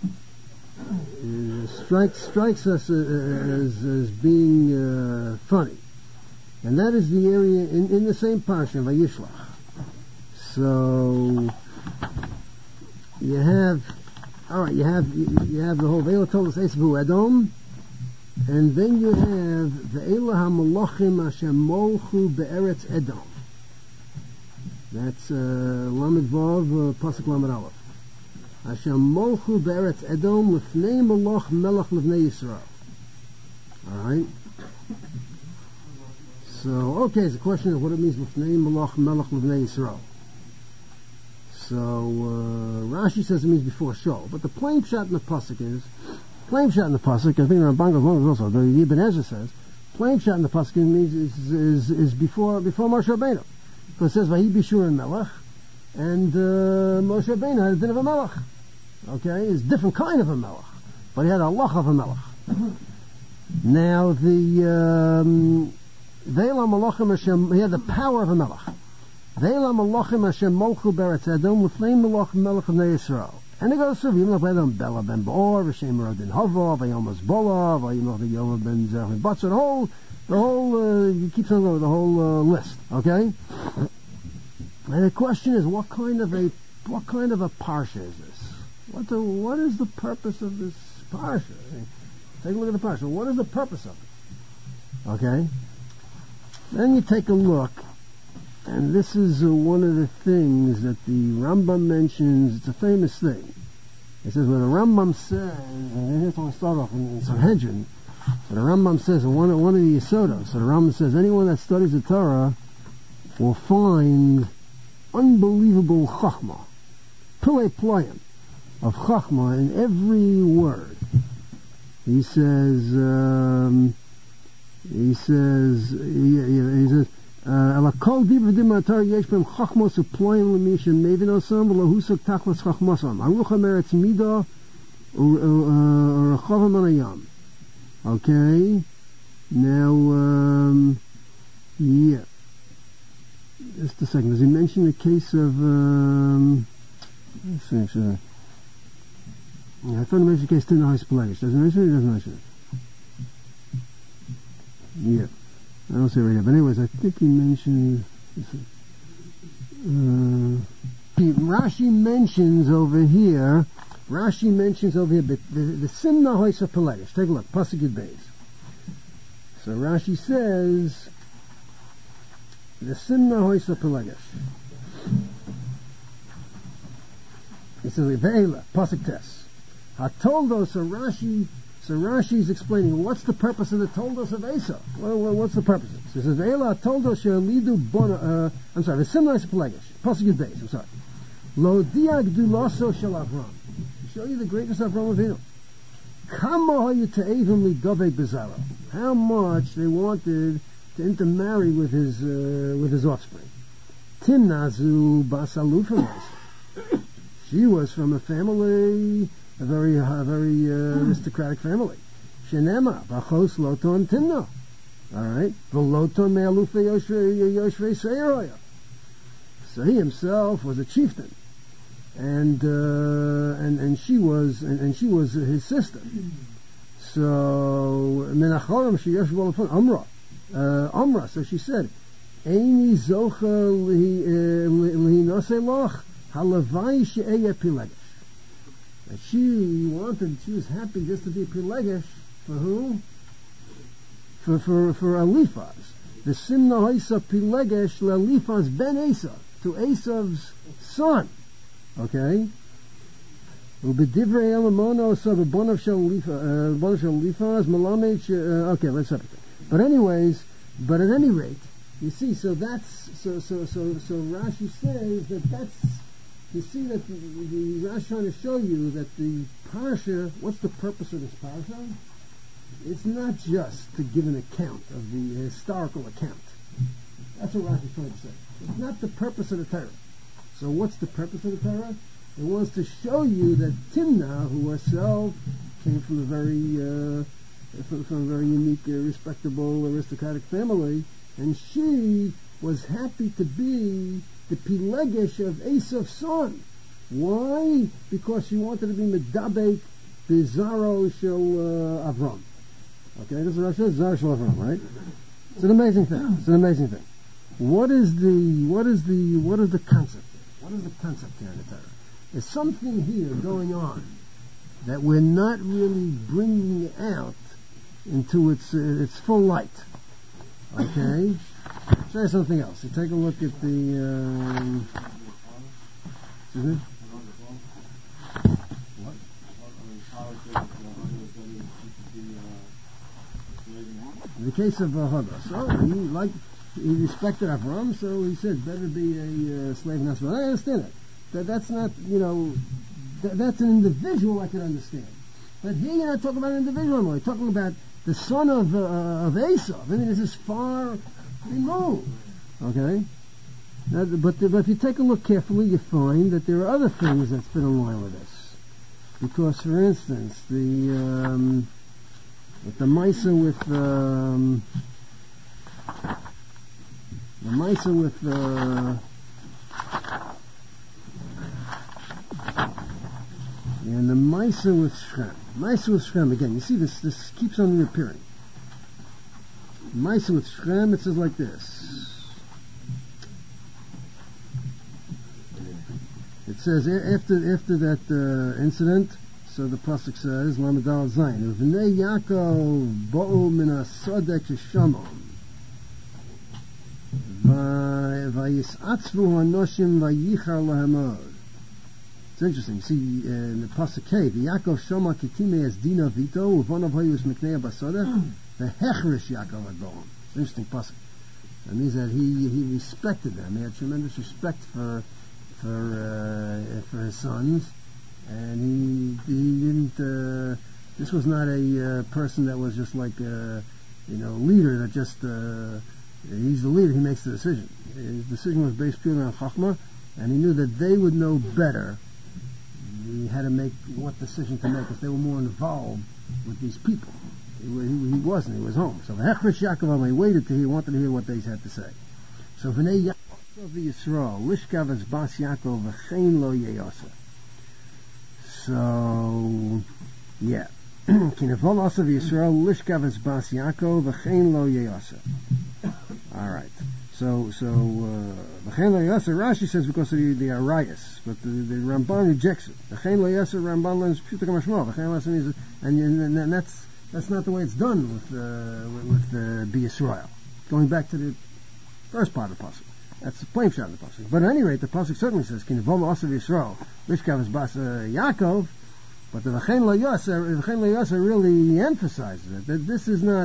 strikes us as being funny, and that is the area in the same parsha, Vayishlach. So you have, all right. You have the whole Ve'ela told us Esavu Edom, and then you have Ve'ela HaMalachim Hashem Molchu Be'eretz Edom. That's Lamed Vav Pasuk Lamed Aleph. Hashem Molchu Be'eretz Edom Lefnei Malach Melech Lefnei Yisrael. All right. So, okay, it's a question of what it means, L'fnei Malach Melech L'vnei Yisrael. So, Rashi says it means before Shaul. But the plain shot in the Pasuk is, I think Ramban goes along also, the Ibn Ezra says, plain shot in the Pasuk means is before Moshe Rabbeinu. Because it says, Vahi Bishur and Melech, and Moshe Rabbeinu had a din of a Melech. Okay, it's a different kind of a Melech. But he had a lach of a Melech. Now, the Ve'ela Malachim Hashem, he had the power of a Melech. Ve'ela Malachim Hashem Molchu Beretz Edom L'fnei Malach Melech Bnei Yisrael. And he goes through, Yimlach B'Edom Bela Ben Ba'or, V'Shem Rodin Hava, V'Yomas Bola, V'Yimlach V'Yomah Ben Zerach B'Batz, the whole, he keeps on going, the whole list, okay? And the question is, what kind of a parsha is this? What is the purpose of this parsha? Take a look at the parsha. What is the purpose of it? Okay? Then you take a look, and this is one of the things that the Rambam mentions. It's a famous thing. It says, when the Rambam says, and here's how I start off in Sanhedrin, but the Rambam says, in one of the Yesodos, so the Rambam says, anyone that studies the Torah will find unbelievable chachma, pilei playim, of chachma in every word. He says, "Ala kol divrei dimatar yesh b'hem chachmos uployim l'mishem mevin osam v'lohusuk tachlas chachmosam harucha meretz midah u'rechavam anayam." Okay, now, yeah, just a second. Does he mention the case of? Let's see, sure. Yeah, I thought he mentioned the case of Tinahis Pelagish. Does he mention it? He doesn't mention it. Yeah. I don't see it right here. But anyways, I think he mentioned... Rashi mentions over here, but the Simna Hoysa Pelagish. Take a look. Pasuk Yud Beis. So Rashi says, the Simna Hoysa Pelagish. He says, Ve'ela, Pasuk Tes. HaToldos, so Rashi is explaining what's the purpose of the Toldos of Esau. Well, what's the purpose of it? So he says, Ve'ela HaToldos she'alidu bona, the Simna Hoysa Pelagish. Pasuk Yud Beis, I'm sorry. Lo dia gdulaso shel Avram. To show you the greatness of Avram Avinu. Kama hayu te'evim lidavei bezaro. How much they wanted to intermarry with his offspring. Timnazu basalufim. She was from a family, a very aristocratic family. Shenema bachos loton timna. All right, v'loton me'alufe yoshvei seiroya. So he himself was a chieftain, and she was his sister. So menachorim sheyesh v'olafon Amra. So she said, "Eini zocha lihinose loch halavai she'eya pilegesh." She was happy just to be pilegesh for who? For Eliphaz. The Simna Hoysa pilegesh le'Eliphaz ben Esav, to Esav's son. Okay. Ubedivrei elamono so the bonav shel Eliphaz malamed. Okay, let's have it. But at any rate, you see, so Rashi says that's, you see that the Rashi trying to show you that the parsha, what's the purpose of this parsha? It's not just to give an account of the historical account. That's what Rashi is trying to say. It's not the purpose of the Torah. So what's the purpose of the Torah? It wants to show you that Timnah, who herself came from a very unique, respectable, aristocratic family, and she was happy to be the pilegesh of Esav's son. Why? Because she wanted to be medabek bizarro shel Avram. Okay, this is what says, Zar shel Avram, right? It's an amazing thing. What is the concept? What is the concept here in the Torah? There's something here going on that we're not really bringing out into its full light. Okay? Try something else. You take a look at the... excuse me? What? In the case of Hagar, so he respected Avram, so he said, better be a slave in Israel. I understand it. That's not, that's an individual I can understand. But here you're not talking about an individual anymore. You're talking about the son of Esau. I mean, this is far removed. Okay? But if you take a look carefully, you find that there are other things that fit in line with this. Because, for instance, the Maisa with Shechem. Maisa with Shechem, again, you see this keeps on reappearing. Maisa with Shechem, it says like this. It says, after that incident, so the pasuk says, Lamadal Zayin, Uvnei Yaakov bo'u min ha-sodek sheshamom, vayis'atzvu hanoshim vayichar lahem od. It's interesting. You see in the pasuk K, Yaakov shoma kitime es dina vito, uvonav hayus miknei basodek, vehechrish Yaakov adom. It's an interesting pasuk. That means that he respected them. He had tremendous respect for his sons, and he didn't. This was not a person that was just like leader that just he's the leader. He makes the decision. His decision was based purely on chachma, and he knew that they would know better. He had to make what decision to make, because they were more involved with these people. He wasn't. He was home. So Hechrish Yaakov, he waited till he wanted to hear what they had to say. So V'nei Yaakov Yisrael Lishkav es Bas Yaakov V'chein lo Yeyasa. So yeah, Kinevol Asav Yisrael Lishkav es Bas Yaakov V'chein lo Yeyasa. All right. So V'chein lo Yeyasa, Rashi says because of the Arias, but the Ramban rejects it. V'chein lo Yeyasa, Ramban learns Pshuta Kamashmo. V'chein lo Yeyasa means, and that's not the way it's done with B'Yisrael. Going back to the first part of the pasuk, that's the plain shot of the pasuk. But at any rate, the pasuk certainly says, "Ki nevom asav Yisrael, Lishkav es Bas Yaakov," but the V'chein lo Yeyasa really emphasizes it, that this is not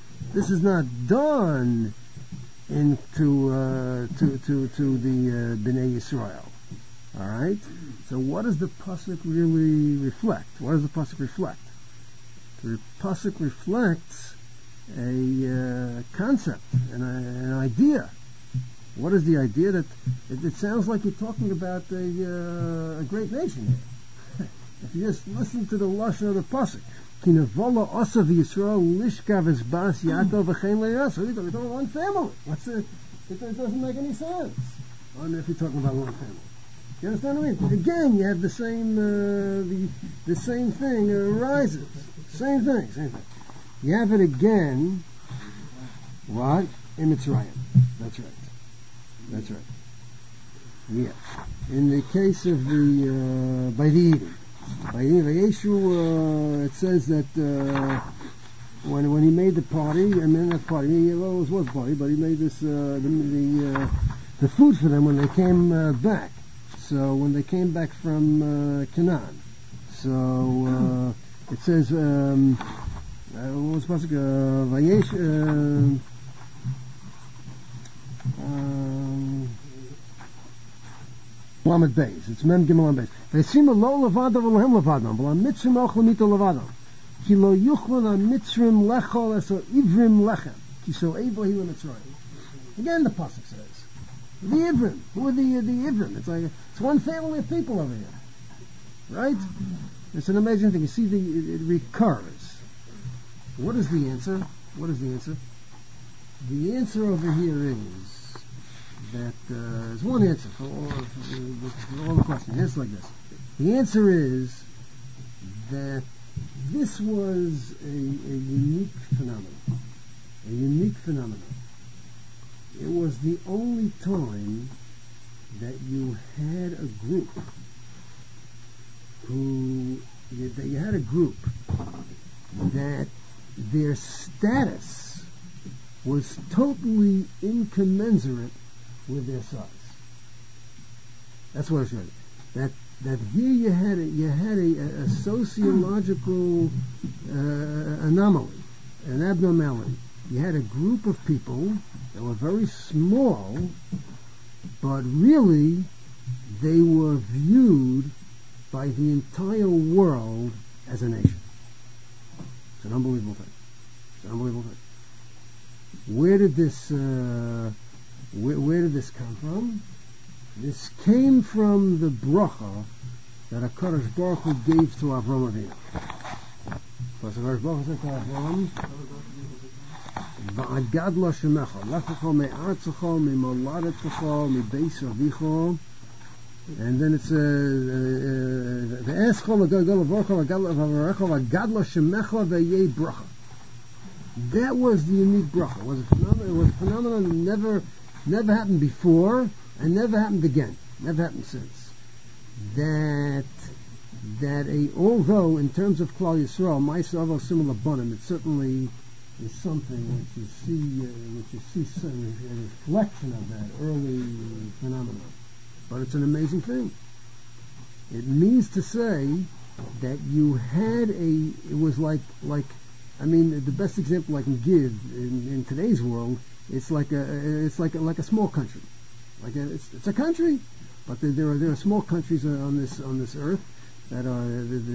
done into to the Bnei Yisrael. All right. So what does the pasuk really reflect? What does the pasuk reflect? The pasuk reflects a concept, an idea. What is the idea? That it sounds like you're talking about a great nation here. If you just listen to the lashon of the pasuk, Ki nevola asav Yisrael lishkav es Bas Yaakov v'chein lo Yeyasa. We're talking about one family. It doesn't make any sense. I don't know if you're talking about one family. You understand what I mean? Again, you have the same thing arises. Same thing. You have it again. What? In Mitzrayim. That's right. Yeah. In the case of by the Eden. By Yeshu, it says that when he made the party, it was a party, but he made this the food for them when they came back. So when they came back from Canaan, so it says what was supposed to Vayesh. Lamed Beis. It's Mem Gimel Lamed Beis. V'yisima lo levadav v'lohem levadam. V'la mitzrim ochel mito levadam. Ki lo yuchlo la mitzrim lechol eso ivrim lechem. Ki so ebo hi l'mitzrayim. Again, the pasuk says the Ivrim. Who are the Ivrim? It's one family of people over here, right? It's an amazing thing. You see, it recurs. What is the answer? The answer over here is that there's one answer for all the questions. It's like this. The answer is that this was a unique phenomenon. It was the only time that you had a group that their status was totally incommensurate with their size. That's what it's really. That here you had a sociological anomaly, an abnormality. You had a group of people that were very small, but really they were viewed by the entire world as a nation. It's an unbelievable thing. It's an unbelievable thing. Where did this come from? This came from the bracha that HaKadosh Baruch Hu gave to Avraham Avinu. Because HaKadosh Baruch Hu said to Avraham, "Va'agad lo shemecha, lechacha me'artzecha, me'moladetzecha, me'beis avicha." And then it says, "Ve'eschol v'gad lo shemecha ve'yei bracha." That was the unique bracha. It was a phenomenon that never happened before and never happened again. Never happened since. Although in terms of Klal Yisrael, Ma'aseh similar banim, it certainly is something which you see a reflection of that early phenomenon. But it's an amazing thing. It means to say that you had it was like the best example I can give in today's world, it's like a small country. It's a country, but there are small countries on this earth that are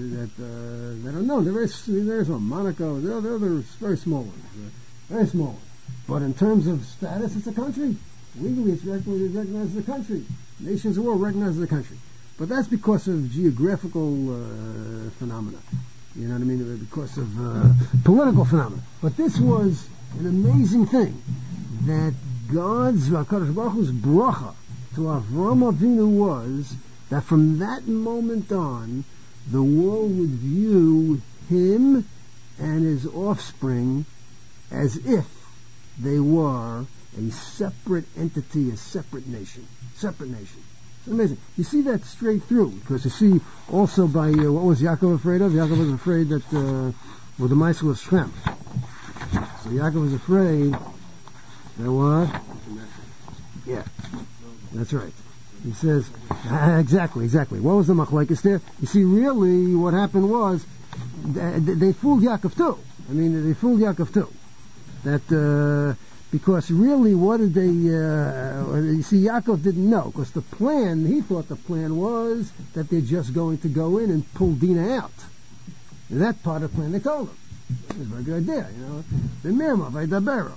known. They're very small. Monaco, they're very small ones, very small ones. But in terms of status, it's a country. Legally, it's recognized as a country. Nations of the world recognize as a country. But that's because of geographical phenomena. You know what I mean? Because of political phenomena. But this was an amazing thing that God's HaKadosh Baruch Hu's bracha to Avraham Avinu was that from that moment on, the world would view him and his offspring as if they were a separate entity, a separate nation. Separate nation. It's amazing. You see that straight through, because you see also by what was Yaakov afraid of? Yaakov was afraid that the mice was Shem. So Yaakov was afraid that what? Yeah, that's right. He says exactly. What was the machlekes there? You see, really, what happened was they fooled Yaakov too. They fooled Yaakov too. That. Because really, what did they... you see, Yaakov didn't know, because he thought the plan was that they're just going to go in and pull Dinah out. And that part of the plan they told him. It was a very good idea, The Mirma, Vaidabero.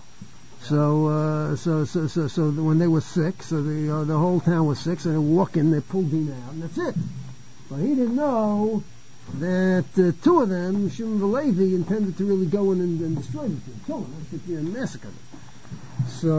So when they were sick, so the whole town was sick, so they walk in, they pull Dinah out, and that's it. But he didn't know that two of them, Shimon and Levi, intended to really go in and destroy them, kill them, and massacre them. So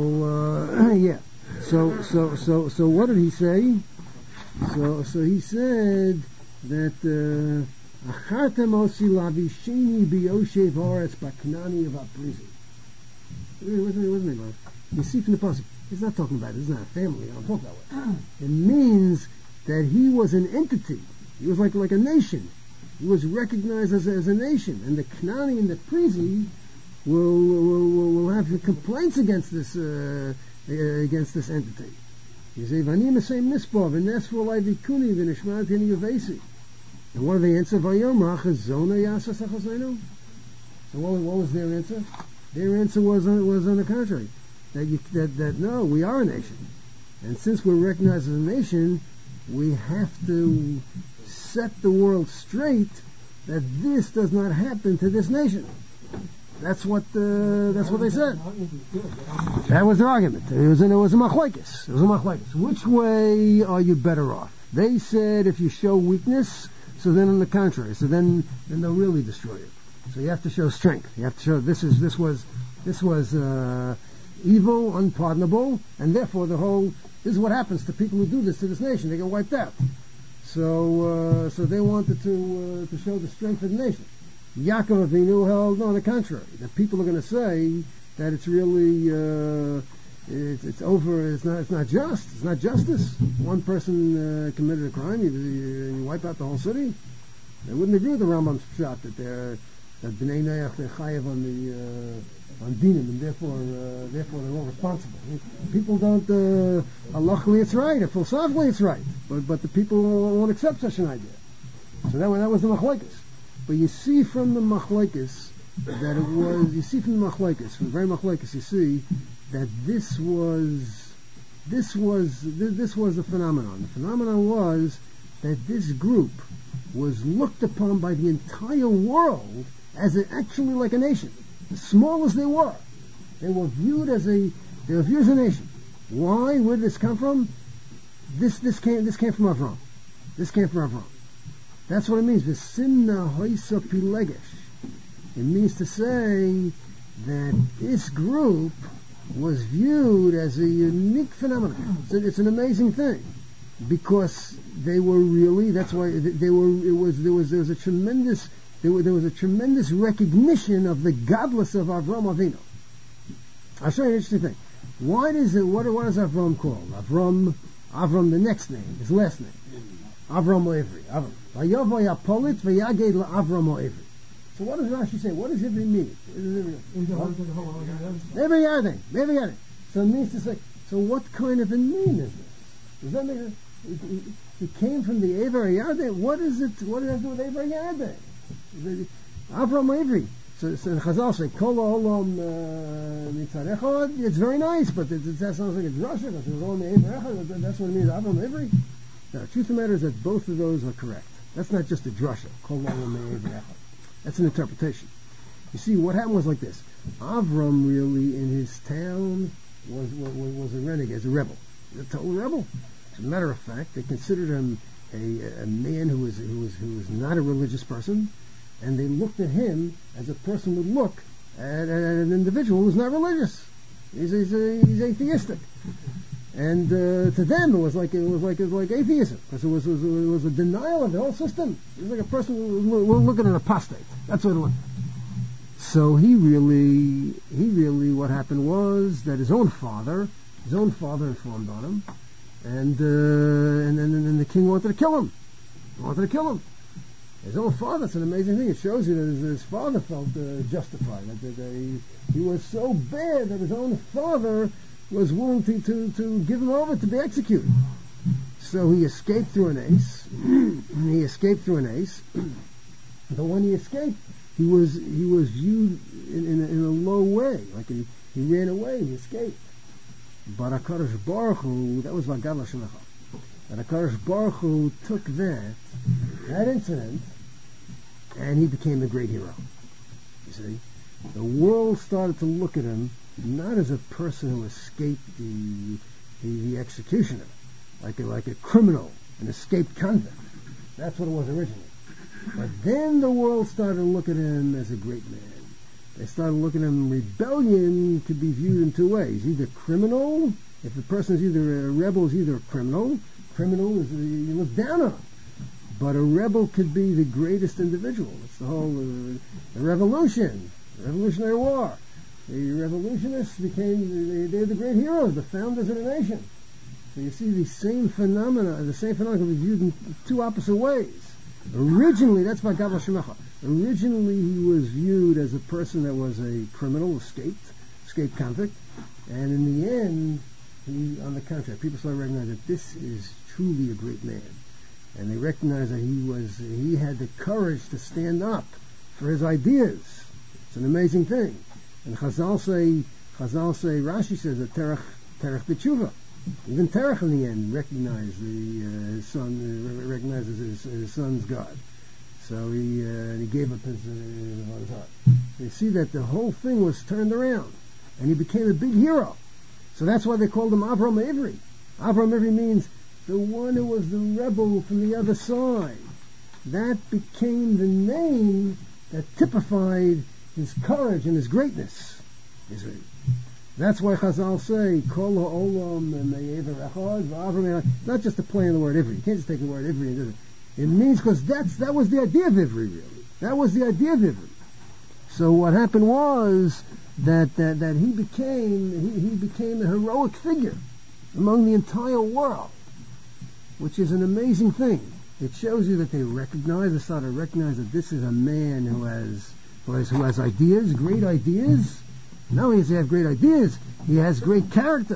what did he say? So he said that Achartem osi lavisheni biyoshev haaretz baknani of aprizi. Wasn't it? You see from the pasuk, he's not talking about it. It's not a family. I don't talk that way. It means that he was an entity. He was like a nation. He was recognized as a nation, and the Knani and the Prizi will have complaints against this entity. You say, "Vanim esay mispav v'nesfu alay vikuni v'nishmat hini yuvesi." And what do they answer? Vayomrach zona yasas achasenu. So what was their answer? Their answer was on the contrary, that no, we are a nation, and since we're recognized as a nation, we have to set the world straight that this does not happen to this nation. That's what they said. That was their argument. It was a machlekes. Which way are you better off? They said if you show weakness, so then on the contrary, so then they'll really destroy you. So you have to show strength. You have to show this was evil, unpardonable, and therefore this is what happens to people who do this to this nation. They get wiped out. So they wanted to show the strength of the nation. Yaakov Avinu held on the contrary, that people are going to say that it's really It's over. It's not just. It's not justice. One person committed a crime, you wipe out the whole city. They wouldn't agree with the Rambam's shot that Bnei Noach they're chayav on dinim, and therefore they're all responsible. People don't. Halachically it's right, or philosophically it's right, but the people won't accept such an idea. So that was the machlokes. But you see from the machlokes that it was. You see from the machlokes, from the very machlokes, you see that this was the phenomenon. The phenomenon was that this group was looked upon by the entire world as actually like a nation. As small as they were viewed as a nation. Why? Where did this come from? This came from Avram. This came from Avram. That's what it means. V'simna hoisa pilegesh. It means to say that this group was viewed as a unique phenomenon. It's an amazing thing because they were really. That's why there was a tremendous recognition of the godless of Avram Avinu. I'll show you an interesting thing. What is Avram called? Avram, the next name, his last name. Avram O'Ivri. Vayavo Yapolit v'yaged la'Avram O'Ivri. So what does Rashi say? What does Ivri mean? Ivri Yadin. So it means to say, so what kind of a name is this? Does that mean it came from the Ivri Yadin? What does it have to do with Ivri Yadin? Avram O'Ivri. So Chazal say, Kol Olam Mitzad Echad. It's very nice, but that sounds like a drasha. That's what it means, Avram O'Ivri. Now, the truth of the matter is that both of those are correct. That's not just a drasha. Kol Olam Mitzad Echad. That's an interpretation. You see, what happened was like this. Avram really, in his town, was a renegade, a rebel. A total rebel. As a matter of fact, they considered him a man who was not a religious person, and they looked at him as a person would look at an individual who's not religious. He's atheistic. And to them, it was like atheism, because it was a denial of the whole system. It was like a person who was looking at an apostate. That's what it looked. So he really, what happened was that his own father informed on him, and the king wanted to kill him. His own father. It's an amazing thing. It shows you that his father felt justified. That he was so bad that his own father was willing to give him over to be executed. So he escaped through an ace. But when he escaped, he was viewed in a low way. Like he ran away, he escaped. But HaKadosh Baruch Hu, that was Vagad L'Shem Echad. And HaKadosh Baruch Hu took that incident, and he became a great hero. You see? The world started to look at him not as a person who escaped the executioner, like a criminal, an escaped convict. That's what it was originally. But then the world started to look at him as a great man. They started looking at him. Rebellion could be viewed in two ways: either criminal. If the person is either a rebel, is either a criminal. Criminal is you look down on. But a rebel could be the greatest individual. It's the whole the revolution, the Revolutionary War. The revolutionists they're the great heroes, the founders of the nation. So you see the same phenomena can be viewed in two opposite ways. Originally, that's by Gavla Shemecha. Originally, he was viewed as a person that was a criminal, escaped convict, and in the end, on the contrary, people started recognizing that this is truly a great man, and they recognized that he had the courage to stand up for his ideas. It's an amazing thing. And Chazal say, Rashi says that Terach b'tshuva. Even Terach in the end recognized his recognizes his son's God. So he gave up his heart. So you see that the whole thing was turned around, and he became a big hero. So that's why they called him Avram Ivri. Avram Ivri means the one who was the rebel from the other side. That became the name that typified his courage and his greatness. That's why Chazal say, Kol ha'olam me'ever echad v'avram. Not just a play on the word Ivri. You can't just take the word Ivri and do it. It means because that was the idea of Ivri, really. That was the idea of Ivri. So what happened was that he became a heroic figure among the entire world, which is an amazing thing. It shows you that they started to recognize that this is a man who has ideas, great ideas. Not only does he have great ideas, he has great character.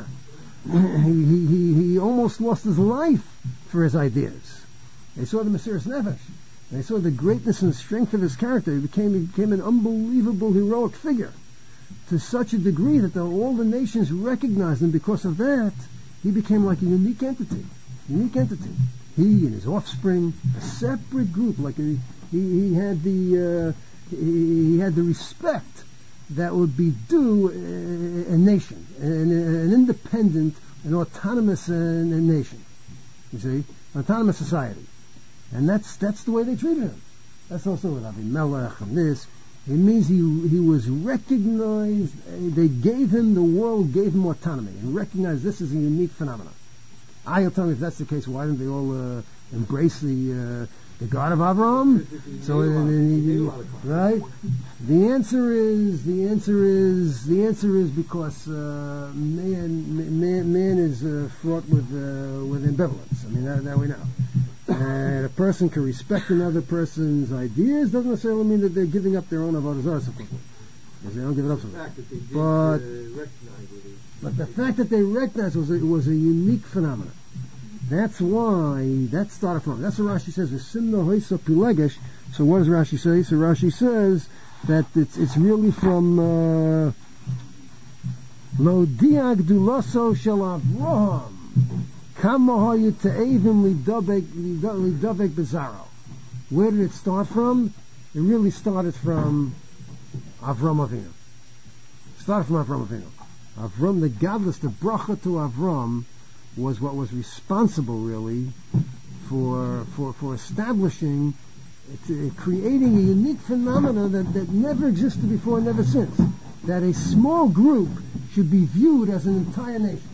He almost lost his life for his ideas. They saw the Mesiras Nefesh. They saw the greatness and strength of his character. He became an unbelievable heroic figure to such a degree that all the nations recognized him. Because of that, he became like a unique entity. He and his offspring, a separate group. Like he had the respect that would be due a nation, an independent, an autonomous nation. You see, autonomous society, and that's the way they treated him. That's also with Avimelech and this. It means he was recognized. They gave him, the world gave him autonomy and recognized this is a unique phenomenon. I'll tell me if that's the case, why didn't they all embrace the God of Avraham? So, right? The answer is because man is fraught with ambivalence. I mean that we know. And a person can respect another person's ideas doesn't necessarily mean that they're giving up their own avodah zarah, because they don't give it up. But the fact that they recognized was a unique phenomenon. That's why that started from. That's what Rashi says. V'simna hoisa pilegesh. So what does Rashi say? So Rashi says that it's really from lo diag dulaso shel Avraham kama hayu te'evim lidavek bezaro. Where did it start from? It really started from Avram Avinu. Avram, the godless, the bracha to Avram was what was responsible really for establishing, creating a unique phenomenon that never existed before, never since. That a small group should be viewed as an entire nation.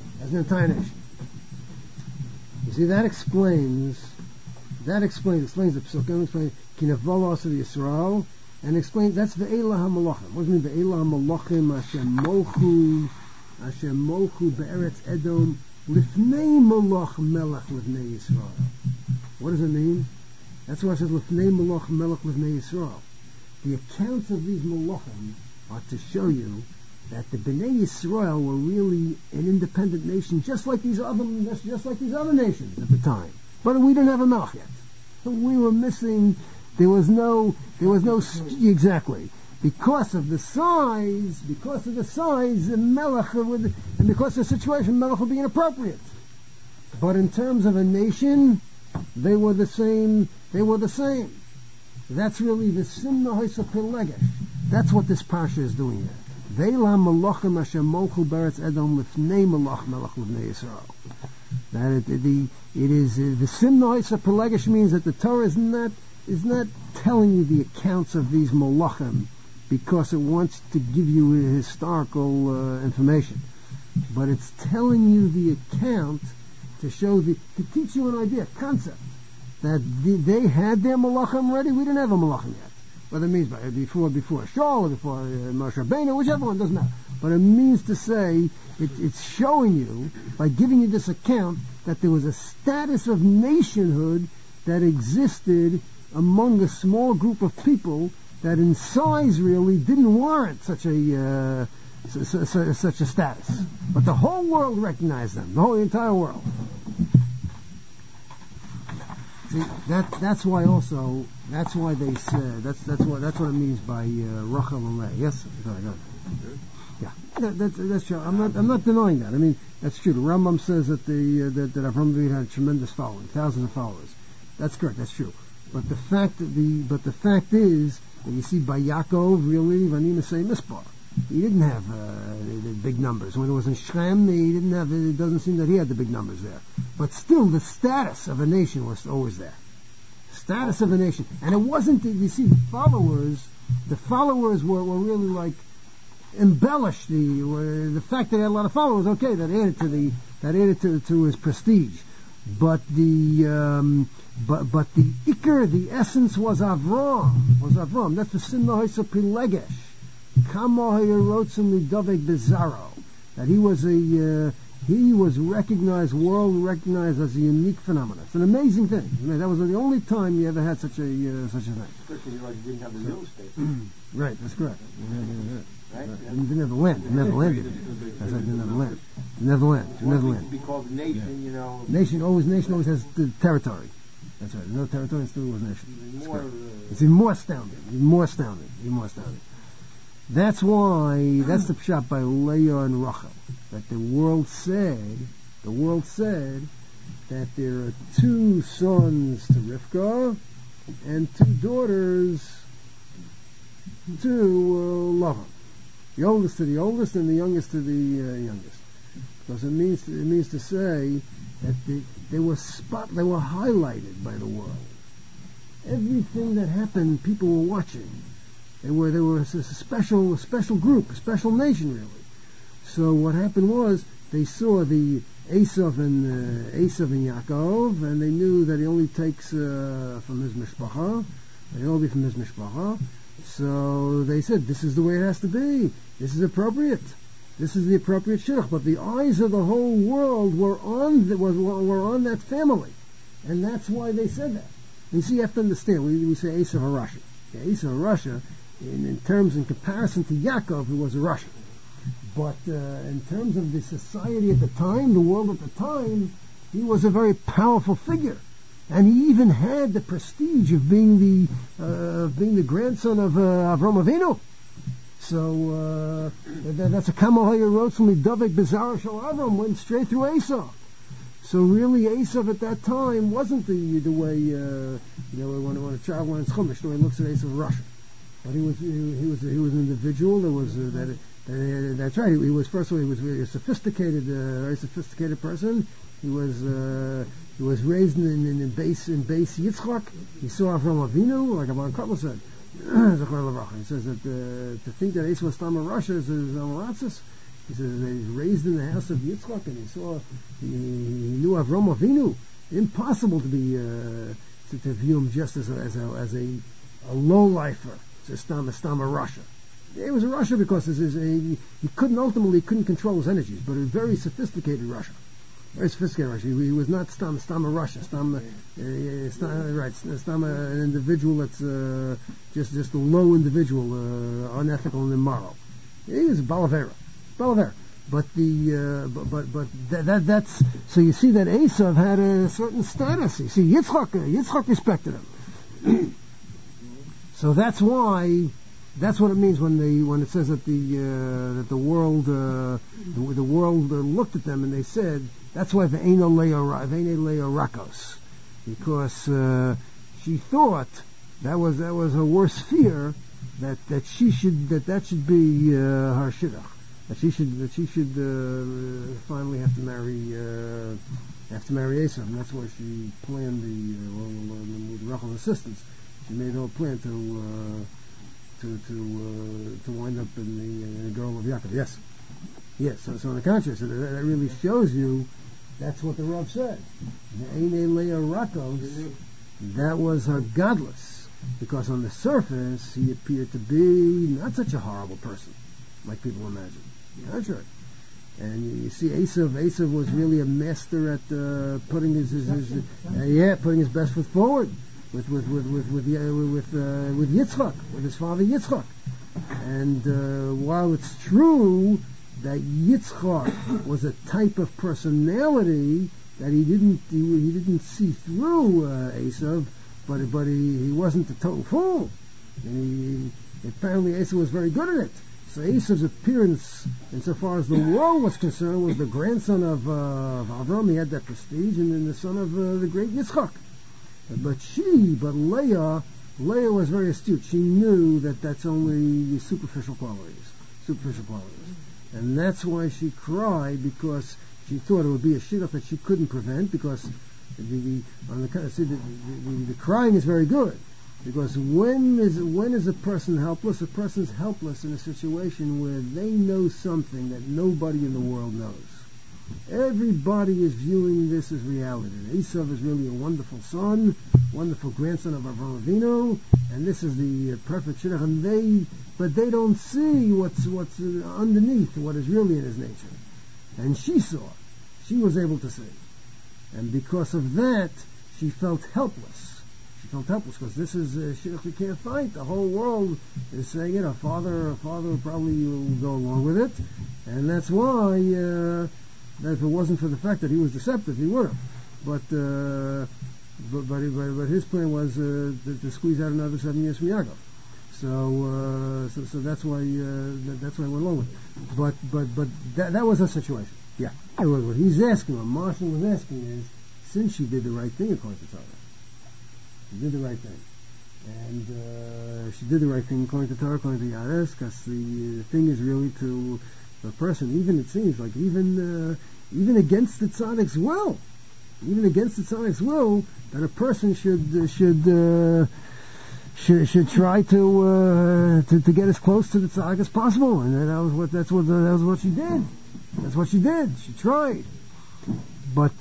You see, that explains the Psukim, explains Kinavolos of Yisrael, and explains that's the Elah HaMalachim. What does it mean, the Elah HaMalachim, Hashem Mochu Be'eretz Edom, Lifnei Malach Melech Lifnei Yisrael. What does it mean? That's why it says Lifnei Malach Melech Lifnei Yisrael. The accounts of these Malachim are to show you that the Bnei Yisrael were really an independent nation, just like these other nations at the time. But we didn't have a Melech yet. We were missing. There was no exactly. Because of the size, the Melech and because of the situation, Melech would be inappropriate. But in terms of a nation, they were the same. That's really the Simna Hoisa Pilegesh. That's what this parsha is doing here. Ve'la Malachim Hashem Mochu Beretz Edom Lifnei Malach Melech Lifnei Yisrael. That it is the Simna Hoisa Pilegesh means that the Torah is not telling you the accounts of these Malachim because it wants to give you historical information, but it's telling you the account to teach you an idea, concept, that they had their Malachim ready. We didn't have a Malachim yet. Whether it means before Shaul or before Moshe Rabbeinu, whichever one, doesn't matter. But it means to say, it's showing you, by giving you this account, that there was a status of nationhood that existed among a small group of people that in size really didn't warrant such a status. But the whole world recognized them, the entire world. See, that's why they said, that's what it means by Rachel and Leah. Yes? Yeah, that's true. I'm not denying that. I mean, that's true. The Rambam says that that Avram Avinu had a tremendous following, thousands of followers. That's correct. That's true. But the fact is that you see by Yaakov really Vanim say Mispar. He didn't have the big numbers. When it was in Shem, he didn't have. It doesn't seem that he had the big numbers there. But still, the status of a nation was always there. Status of a nation, and it wasn't. You see, the followers were really like embellished. The fact that he had a lot of followers, okay, that added to his prestige. But the Iker, the essence was Avram. That's the Simna Hoisa Pilegesh. Kamo Hayerotzim Lidovek Bizarro, that he was recognized, world recognized as a unique phenomenon. It's an amazing thing. That was the only time you ever had such a thing. Especially like you didn't have the real estate. Right, that's correct. Right? You didn't have the land. You never landed. That's right, you didn't have the land. You never land. You never land. To be called a nation, you know. Nation always has the territory. That's right. No territory, still was nation. It's even more astounding. That's why, that's the shot by Leah and Rachel, that the world said that there are 2 sons to Rivka and 2 daughters to Lavan. The oldest to the oldest and the youngest to the youngest. Because it means to say that they were highlighted by the world. Everything that happened, people were watching. They were a special group, a special nation, really. So what happened was they saw the Esav and Yaakov, and they knew that he only takes from his mishpacha. They only from his mishpacha. So they said, "This is the way it has to be. This is appropriate. This is the appropriate shidduch." But the eyes of the whole world were on that family, and that's why they said that. You see, you have to understand. We say Esav HaRasha. Esav HaRasha, in comparison to Yaakov, who was a Russian. But in terms of the society at the time, the world at the time, he was a very powerful figure, and he even had the prestige of being the grandson of Avram Avinu. So that's a Kamohaya wrote from Dovek Bizarre Shal Avram, went straight through Esav. So really, Esav at that time wasn't the way when a child learns Chumash, the way he looks at Esav Russia. But he was an individual. There was that's right. He was first of all, he was very sophisticated person. He was raised in base Yitzchak. He saw Avram Avinu, like Abraham Kotler said. He says that to think that Esav was Tama Russia is Amaratzis. He says that he's raised in the house of Yitzchak, and he knew Avram Avinu. Impossible to view him just as a low lifer. It's a Stama Russia. He was a Russia because he couldn't control his energies, but a very sophisticated Russia. Very sophisticated Russia. He was not Stama Russia. Stama, an individual that's just a low individual, unethical and immoral. He was a Balavera. But that's so you see that Esav had a certain status. You see Yitzchak respected him. So that's what it means when it says that the world looked at them and they said, that's why Ve'ene Leo Rakos, because she thought that was her worst fear, that should be her shidduch, that she should finally have to marry Esav, and that's why she planned with Rachel's assistance. She made a whole plan to wind up in the girl of Yaakov. Yes. So on the contrary, so that really shows you that's what the Rav said. Ve'ene Leah Rakos, that was her godless, because on the surface he appeared to be not such a horrible person like people imagine. That's right. And you see, Esav was really a master at putting his best foot forward with Yitzchak, with his father Yitzchak. And while it's true that Yitzchak was a type of personality that he didn't see through Esav, but he wasn't a total fool. And apparently Esav was very good at it. So Esav's appearance, insofar as the world was concerned, was the grandson of Avram. He had that prestige, and then the son of the great Yitzchak. But Leah was very astute. She knew that that's only superficial qualities. And that's why she cried, because she thought it would be a shidduch that she couldn't prevent, because the crying is very good. Because when is a person helpless? A person's helpless in a situation where they know something that nobody in the world knows. Everybody is viewing this as reality. Esav is really a wonderful son, wonderful grandson of Avraham Avinu, and this is the perfect shidduch. But they don't see what's underneath, what is really in his nature. And she saw. She was able to see. And because of that, she felt helpless. She felt helpless because this is shidduch you can't fight. The whole world is saying it. Her father probably will go along with it, and that's why. That if it wasn't for the fact that he was deceptive, he would have. But his plan was to squeeze out another 7 years from Yaakov. So that's why he went along with it. But that was her situation. Yeah. What he's asking, what Marshall was asking is, since she did the right thing according to Torah, she did the right thing, and she did the right thing according to Torah, according to Yares, because the thing is really to the person. Even it seems like even against the tzaddik's will, that a person should try to get as close to the tzaddik as possible, and that was what she did. That's what she did. She tried, but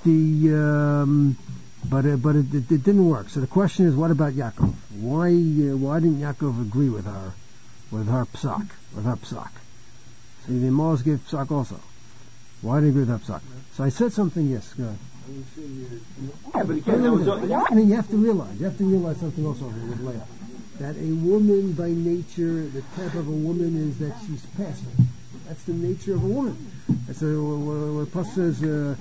it didn't work. So the question is, what about Yaakov? Why didn't Yaakov agree with her psak? So the Mars gave psak also. Why did he agree with her psak? So I said something. Yes, go ahead. Yeah, but again, that was. I mean, you have to realize something also with Leah. That a woman by nature, the type of a woman is that she's passive. That's the nature of a woman. That's what Pasuk says,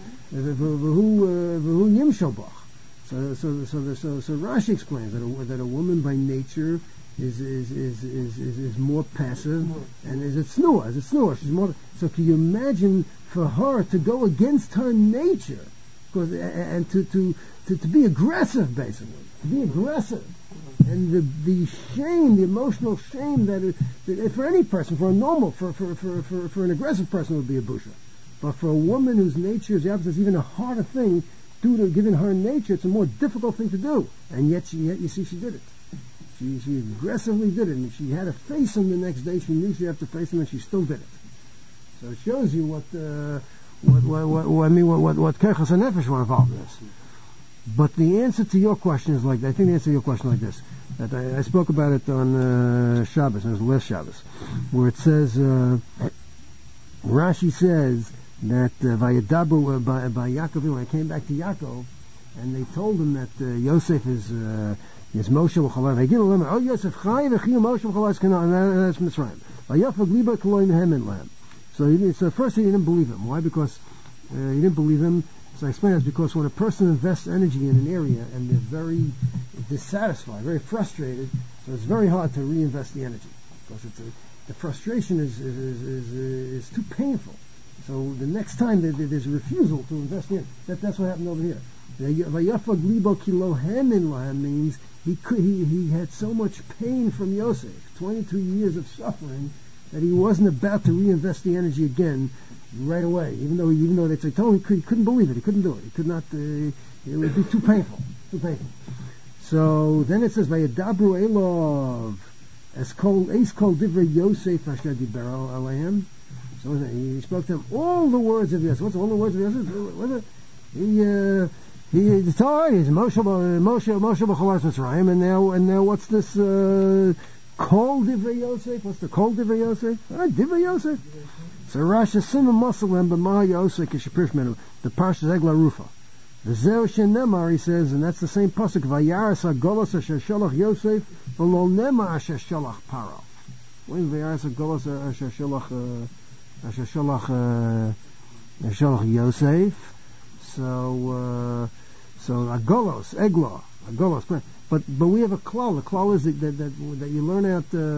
v'hu yimshalbach. So Rashi explains that a woman by nature is more passive and is a tznuah. She's more. So can you imagine for her to go against her nature, and to be aggressive, basically, to be aggressive, and the shame, the emotional shame that for any person, for a normal, for an aggressive person, would be a busha. But for a woman whose nature is the opposite, it's even a harder thing. Given her nature, it's a more difficult thing to do, and yet you see she did it. She aggressively did it, and she had to face him the next day. She knew she'd have to face him, and she still did it. So it shows you what Kerchas HaNefesh were involved in this. But the answer to your question is like, I think the answer to your question is like this. That I spoke about it on Shabbos, and it was last Shabbos, where it says, Rashi says that Vayadabu by Yaakov, when I came back to Yaakov, and they told him that Yosef is Moshe v'Chalai. They give him, oh Yosef Chai v'Chiyu Moshe v'Chalai Skana, and that's Mitzrayim. Vayafag liba koloi mehem in lam. So first he didn't believe him. Why? Because he didn't believe him. So I explained it's because when a person invests energy in an area and they're very dissatisfied, very frustrated, so it's very hard to reinvest the energy because the frustration is too painful. So the next time there's a refusal to invest in it. That's what happened over here. Vayafag libo kilohem in lam means he had so much pain from Yosef, 22 years of suffering, that he wasn't about to reinvest the energy again right away, even though they told him he couldn't believe it, he couldn't do it, he could not, it would be too painful. So then it says, Vayadabru Elov, Eis kol divrei Yosef asher dibero alehem. So he spoke to him all the words of Yosef. What's all the words of Yosef? What's it? He's tired. He's Moshe b'cholas Mitzrayim, and now what's this? Kol divrei Yosef. What's the kol divrei Yosef? Divrei Yosef. So Rashi Simon Masalem b'ma Yosef kishapirish menu. The parsha Egla Rufa. The Zeu Shenemar, he says, and that's the same pasuk. Vayaras hagolos asher shalach Yosef v'lo nema asher shalach Paro. When vayaras hagolos asher shalach Yosef. So agolos, egla, but we have a klal. The klal is that you learn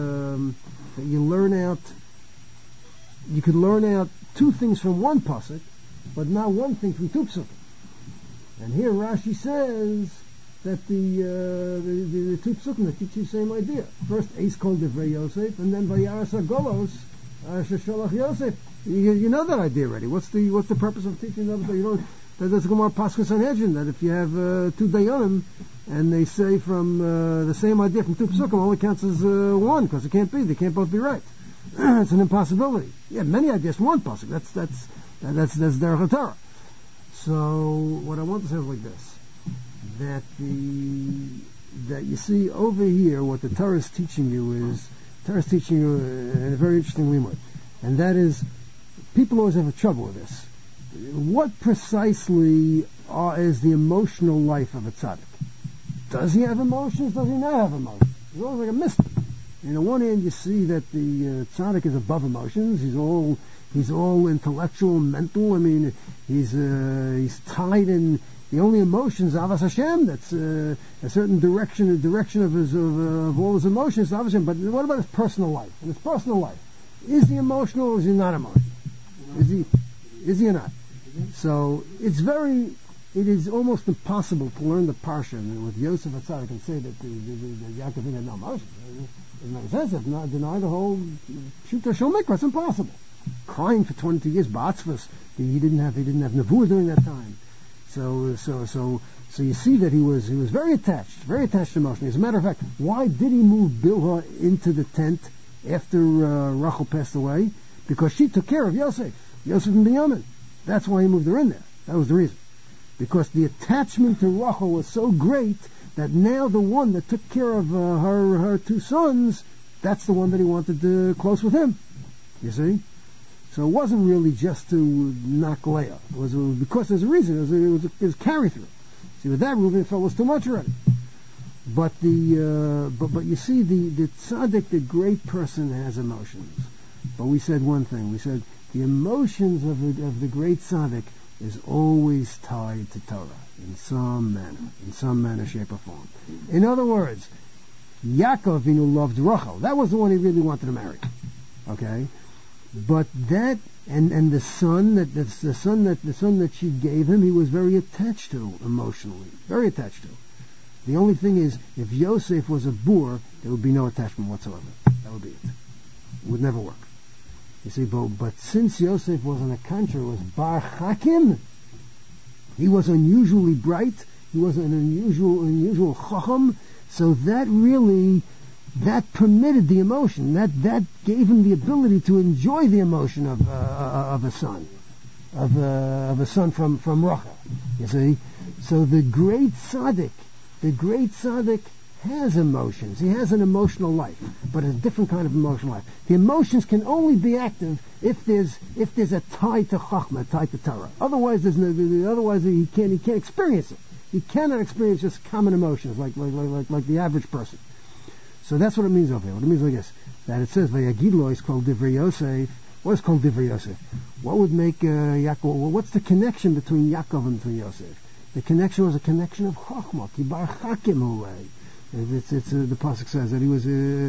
out. You could learn out two things from one pasuk, but not one thing from two psukim. And here Rashi says that the two psukim that teach you the same idea. First, Eis kol divrei Yosef, and then Vayaras hagolos asher shalach Yosef. You know that idea already. What's the purpose of teaching another? You don't. There's a Gemara Pascha Sanhedrin that if you have two dayanim and they say from the same idea from two psukim, only counts as one because it can't be. They can't both be right. It's an impossibility. Yeah, many ideas from one pasuk. That's Derech HaTorah. So what I want to say is like this: that you see over here, what the Torah is teaching you in a very interesting limud, and that is, people always have trouble with this. What precisely is the emotional life of a tzaddik? Does he have emotions? Does he not have emotions? He's always like a mystic. On the one hand, you see that the tzaddik is above emotions. He's all intellectual, mental. I mean, he's tied in. The only emotions, Avas Hashem, that's a certain direction of all his emotions, Avas Hashem. But what about his personal life? In his personal life, is he emotional or is he not emotional? Is he or not? So it is almost impossible to learn the parsha with Yosef HaTzadik and say that Yaakov had no emotions. It doesn't make sense. If not, deny the whole Pshuta Shel Mikra. It's impossible. Crying for 22 years, Ba'atzvus, he didn't have Nevuah during that time. So you see that he was very attached emotionally. As a matter of fact, why did he move Bilhah into the tent after Rachel passed away? Because she took care of Yosef and Binyamin. That's why he moved her in there. That was the reason. Because the attachment to Rachel was so great that now the one that took care of her two sons, that's the one that he wanted close with him. You see? So it wasn't really just to knock Leah. It was because there's a reason. It was carry through. See, with that, Reuben felt was too much already. But you see, the tzaddik, the great person, has emotions. But we said one thing. We said the emotions of the great tzaddik is always tied to Torah in some manner, shape, or form. In other words, Yaakov Avinu loved Rachel. That was the one he really wanted to marry. Okay. But that and the son that she gave him, he was very attached to emotionally, very attached to. The only thing is, if Yosef was a boor, there would be no attachment whatsoever. That would be it. It would never work. You see, but since Yosef was on a contrary, was bar chakim, he was unusually bright. He was an unusual chacham. So that permitted the emotion. That gave him the ability to enjoy the emotion of a son, of a son from Rachel. You see, so the great tzaddik has emotions. He has an emotional life, but a different kind of emotional life. The emotions can only be active if there's a tie to Chachma, tie to Torah. Otherwise, he can't experience it. He cannot experience just common emotions like the average person. So that's what it means over here. What it means like this: that it says Vayagid lo is called Divrei Yosef. What is called Divrei Yosef? What would make Yaakov? Well, what's the connection between Yaakov and between Yosef? The connection was a connection of Chachma. Kibar Chakim Hulei. It's the pasuk says that he was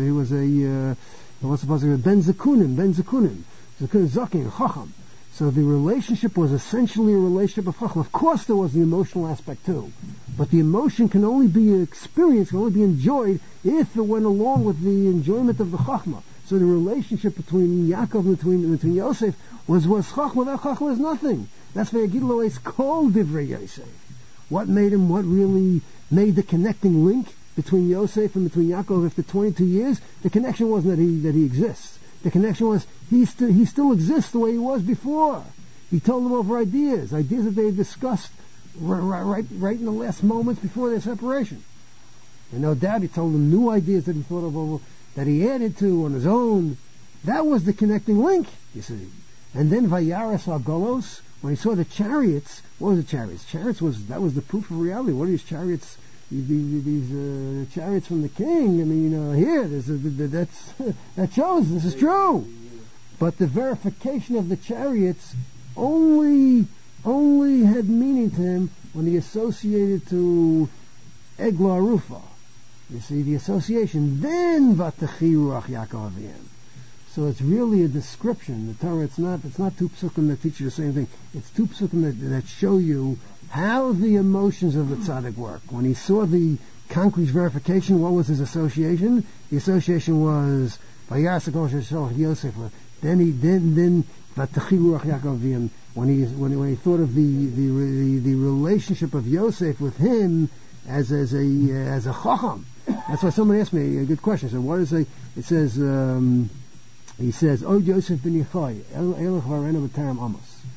a what's the pasuk? Ben Zekunim, Zakin Chacham. So the relationship was essentially a relationship of Chacham. Of course, there was the emotional aspect too, but the emotion can only be experienced, can only be enjoyed if it went along with the enjoyment of the Chachma. So the relationship between Yaakov and between Yosef was Chachma. Without Chachma is nothing. That's why Yagid lo is called Divrei Yosef. What really made the connecting link between Yosef and between Yaakov after 22 years? The connection wasn't that he exists. The connection was he still exists the way he was before. He told them over ideas that they had discussed right in the last moments before their separation. And no doubt he told them new ideas that he thought of, that he added to on his own. That was the connecting link, you see. And then Vayaras Argolos, when he saw the chariots, what was the chariots? That was the proof of reality. What are these chariots? These chariots from the king. I mean, here, that shows this is true. But the verification of the chariots only had meaning to him when he associated to Egla Rufa. You see, the association. Then Vatachi Ruach Yaakov Avinu. So it's really a description. The Torah, it's not two psukim that teach you the same thing. It's two psukim that show you how the emotions of the tzaddik work. When he saw the concrete verification, what was his association? The association was Vayas Yosef. Then Vatachi Ruach Yaakov Avinu. When he thought of the relationship of Yosef with him as a chacham. That's why somebody asked me a good question. So what is it says. He says, "Oh Yosef ben Yechai, Elach Varena B'Taram Amos."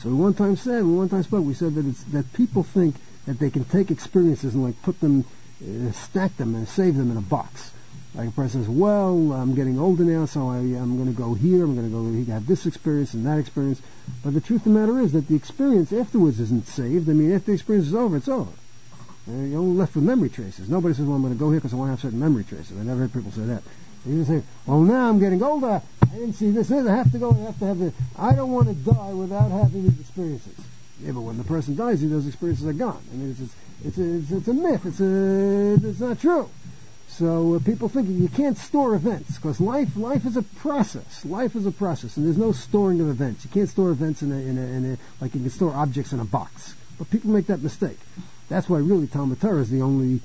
So we one time spoke, we said that people think that they can take experiences and like put them, stack them and save them in a box. Like a person says, well, I'm getting older now, so I'm going to go here, I'm going to go have this experience and that experience. But the truth of the matter is that the experience afterwards isn't saved. I mean, after the experience is over, it's over. You're only left with memory traces. Nobody says, well, I'm going to go here because I want to have certain memory traces. I never heard people say that. They just say, well, now I'm getting older, I didn't see this, I have to have this. I don't want to die without having these experiences. Yeah, but when the person dies, those experiences are gone. I mean, it's a myth. It's not true. So people think you can't store events because life is a process. Life is a process, and there's no storing of events. You can't store events in a like you can store objects in a box. But people make that mistake. That's why really Talmud Torah is really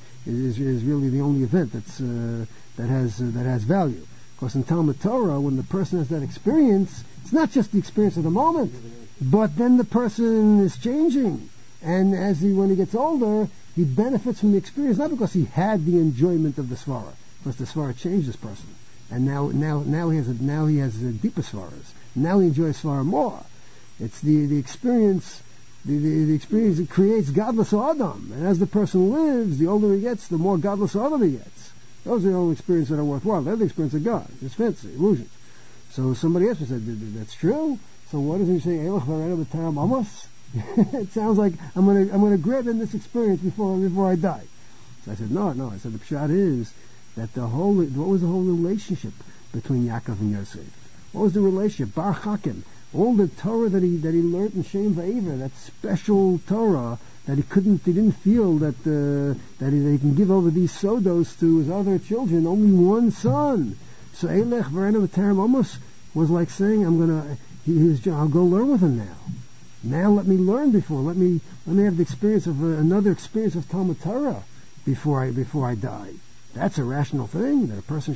the only event that has value. Because in Talmud Torah, when the person has that experience, it's not just the experience of the moment, but then the person is changing, and when he gets older, he benefits from the experience, not because he had the enjoyment of the svara, because the svara changed this person, and now he has the deeper svaras. Now he enjoys svara more. It's the experience. The experience that creates godless Adam, and as the person lives, the older he gets, the more godless Adam he gets. Those are the only experiences that are worthwhile. They're the experience of God. It's fancy, illusions. So somebody asked me, said, "That's true. So what does he say? Elach v'arena b'taram amos?" It sounds like I'm gonna grab in this experience before I die. So I said, no. I said the pshat is that what was the whole relationship between Yaakov and Yosef? What was the relationship? Bar Chakim. All the Torah that he learned in Shem Va'eva, that special Torah that he didn't feel that he can give over these sodos to his other children, only one son. So Elech V'arena B'taram Amos was like saying, I'll go learn with him now. Now let me learn let me have the experience of another experience of Talmud Torah before I die. That's a rational thing that a person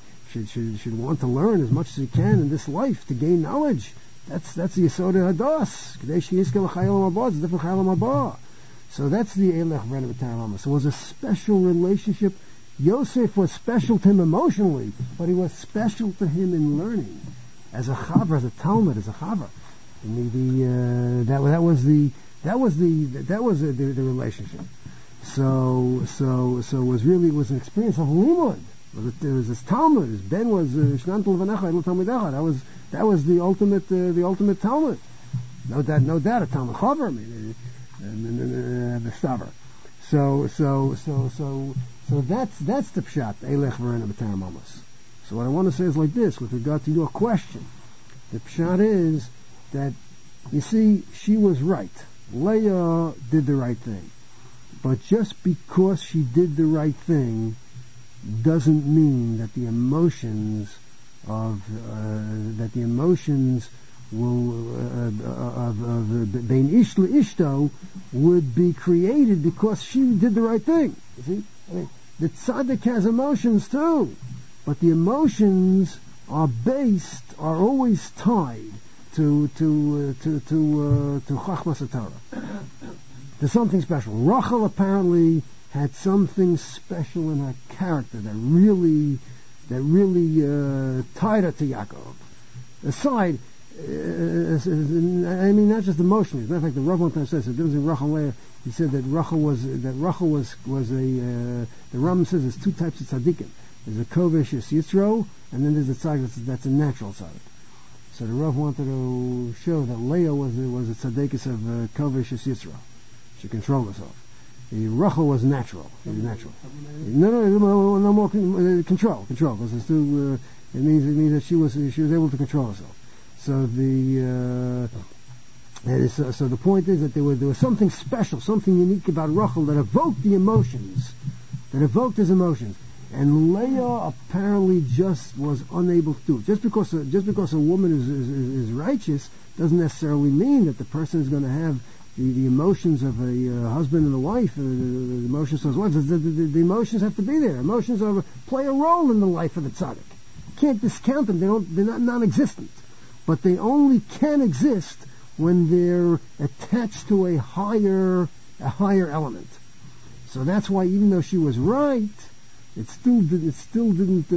should want to learn as much as he can in this life to gain knowledge. That's the Yesod Hadas. Kadesh Yizkel Chayil Haba. It's a different Chayil Haba. So that's the Elech V'arena B'taram Amos. So it was a special relationship. Yosef was special to him emotionally, but he was special to him in learning as a chaver, as a Talmud, as a chaver. That was the relationship. So it was an experience of limud. It was this Talmud. His Ben was Shnantul V'Necha Talmud Echad. That was the ultimate Talmud. No doubt, a Talmud chaver. I mean, the staver. So that's the pshat. Elech V'arena B'taram Amos. So what I want to say is like this with regard to your question. The pshat is that, you see, she was right. Leah did the right thing. But just because she did the right thing doesn't mean that the emotions will of Bein Ish Ishto would be created because she did the right thing. You see, the tzaddik has emotions too, but the emotions are always tied to Chachmas Torah, to something special. Rachel apparently had something special in her character that really tied her to Yaakov. Aside, I mean, not just emotionally. As a matter of fact, the Rav one time says the difference in Rachel and Leah. He said that Rachel was the Ram says there's two types of tzaddikim. There's a kovesh Yisro, and then there's a tzaddik that's a natural tzaddik. So the Rav wanted to show that Leah was a tzaddikus of kovesh Yisro. She controlled herself. The Rachel was natural. It was natural. No more control. Because it's too. It means that she was able to control herself. So the point is that there was something special, something unique about Rachel that evoked the emotions, his emotions. And Leah apparently just was unable to do it. Just because a woman is righteous doesn't necessarily mean that the person is going to have the emotions of a husband and a wife, the emotions of his wife. The emotions have to be there. Emotions play a role in the life of the tzaddik. You can't discount them. They're not non-existent. But they only can exist when they're attached to a higher element. So that's why, even though she was right, it still didn't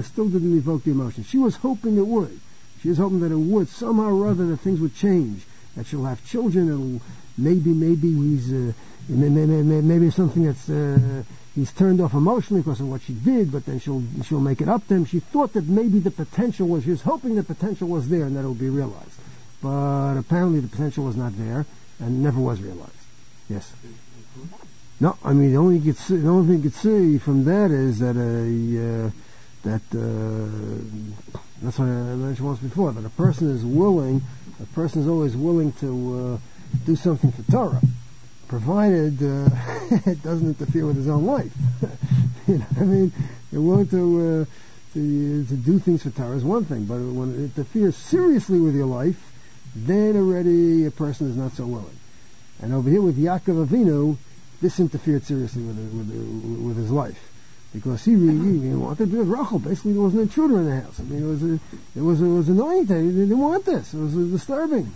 evoke the emotion. She was hoping it would. She was hoping that it would somehow or other that things would change. that she'll have children. It'll maybe he's maybe something that's he's turned off emotionally because of what she did, but then she'll make it up to him. She thought that maybe the potential was, she was hoping the potential was there and that it would be realized. But apparently the potential was not there and never was realized. Yes. No, I mean the only thing you could see from that is that that's what I mentioned once before, that a person is always willing to do something for Torah, provided it doesn't interfere with his own life. You know what I mean? You're willing to do things for Torah is one thing, but when it interferes seriously with your life, then already a person is not so willing. And over here with Yaakov Avinu, this interfered seriously with his life, because he wanted to be with Rachel. Basically, there was an intruder in the house. I mean, it was annoying. They didn't want this. It was disturbing.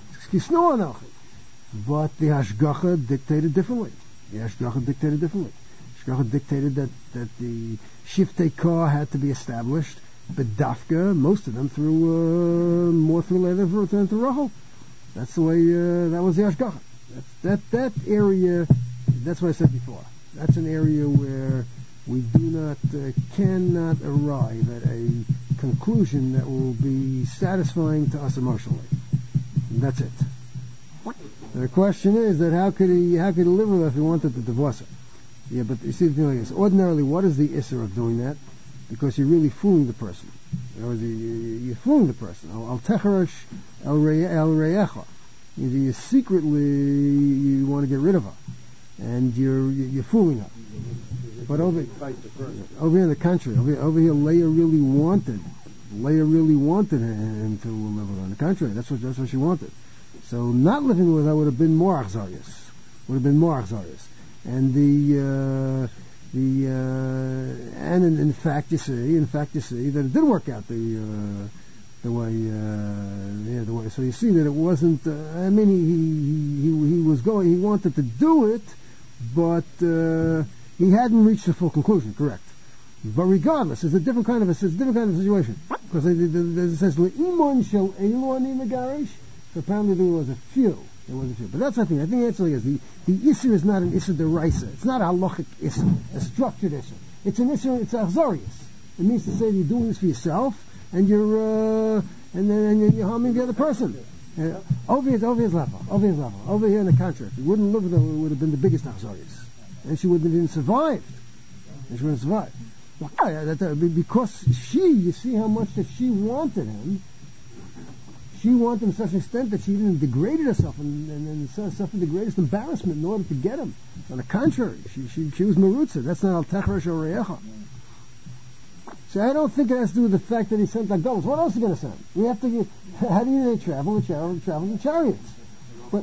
But the Hashgacha dictated differently. Hashgacha dictated that the Shiftei Kah had to be established, but Dafka, most of them more through later to Rachel. That's the way, that was the Hashgacha. That area, that's what I said before. That's an area where we cannot arrive at a conclusion that will be satisfying to us emotionally. And that's it. The question is that how could he live with her if he wanted to divorce her? Yeah, but you see the thing like this. Ordinarily, what is the issur of doing that? Because you're really fooling the person. You're fooling the person. Al techarash el reyecha. You secretly you want to get rid of her, and you're fooling her. But over here in the country, over here, Leah really wanted him to live with her. On the contrary, that's what she wanted. So not living with her would have been more achzarius. And and in fact you see that it did work out the way. So you see that it wasn't. I mean, he wanted to do it, but he hadn't reached the full conclusion. Correct. But regardless, it's a different kind of situation, because it says le'imon shel elon in the garish. So apparently there was a few. But that's the thing. I think the answer is the issur is not an issur deraisa. It's not a halachic issur, a structured issur. It's an issur. It's achzarius. It means to say you're doing this for yourself, and you're harming the other person. Over here's level. Over here in the country, if you wouldn't live with her, it would have been the biggest achzarius, and she wouldn't have even survived. Because you see how much that she wanted him. She wanted him to such an extent that she even degraded herself and suffered the greatest embarrassment in order to get him. On the contrary, she was merutza. That's not al techarash or reyecha. So I don't think it has to do with the fact that he sent Agolos. What else is he going to send? We have to. How do they travel? They travel in chariots. But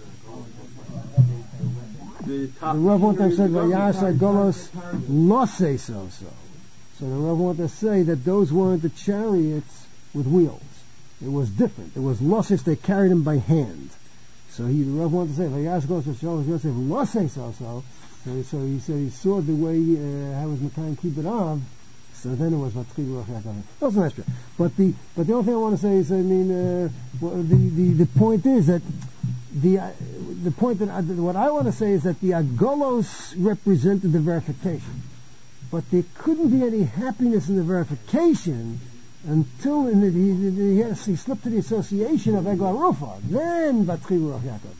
the Rav one time said, "Vayas Agolos lo say so." So the Rav wanted to say that those weren't the chariots with wheels. It was different. It was losses. They carried him by hand. So the Rav wanted to say, "Vayas Agolos lo say so." So he said he saw the way how was Mekayim keep it on. So then it was Vatchil Ruach Yaakov. That's nice. But the only thing I want to say is, the point is that the point that what I want to say is that the Agolos represented the verification, but there couldn't be any happiness in the verification until he slipped to the association of Eglah Rufa. Then Vatchil Ruach Yaakov.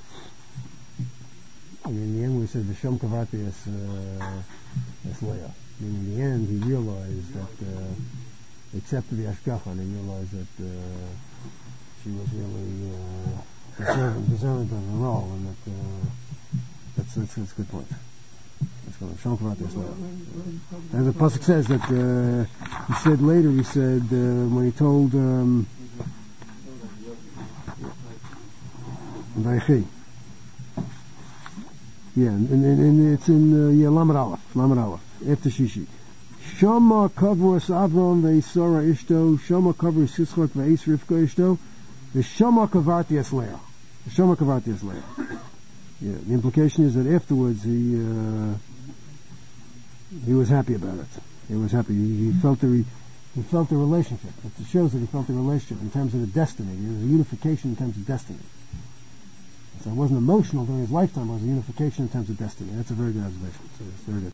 In the end, we said V'shom Kavati as Leah. In the end, he realized that, accepted the Hashgacha, and he realized that she was really deserving of the role, and that's a good point. That's good. Shom Kavati as Leah. And the pasuk says that he said when he told Vaychi. Yeah, and it's in Lamed Aleph. After Shishi. Shama kavros Avram ve'isara ishto. Shama kavros Yitzchak ve'is Rivka ishto. The Shama kavarti es Leah. Yeah, the implication is that afterwards he was happy about it. He was happy. He felt the relationship. It shows that he felt the relationship in terms of the destiny. There was a unification in terms of destiny. So it wasn't emotional during his lifetime, it was a unification in terms of destiny. That's a very good observation. So it's very good.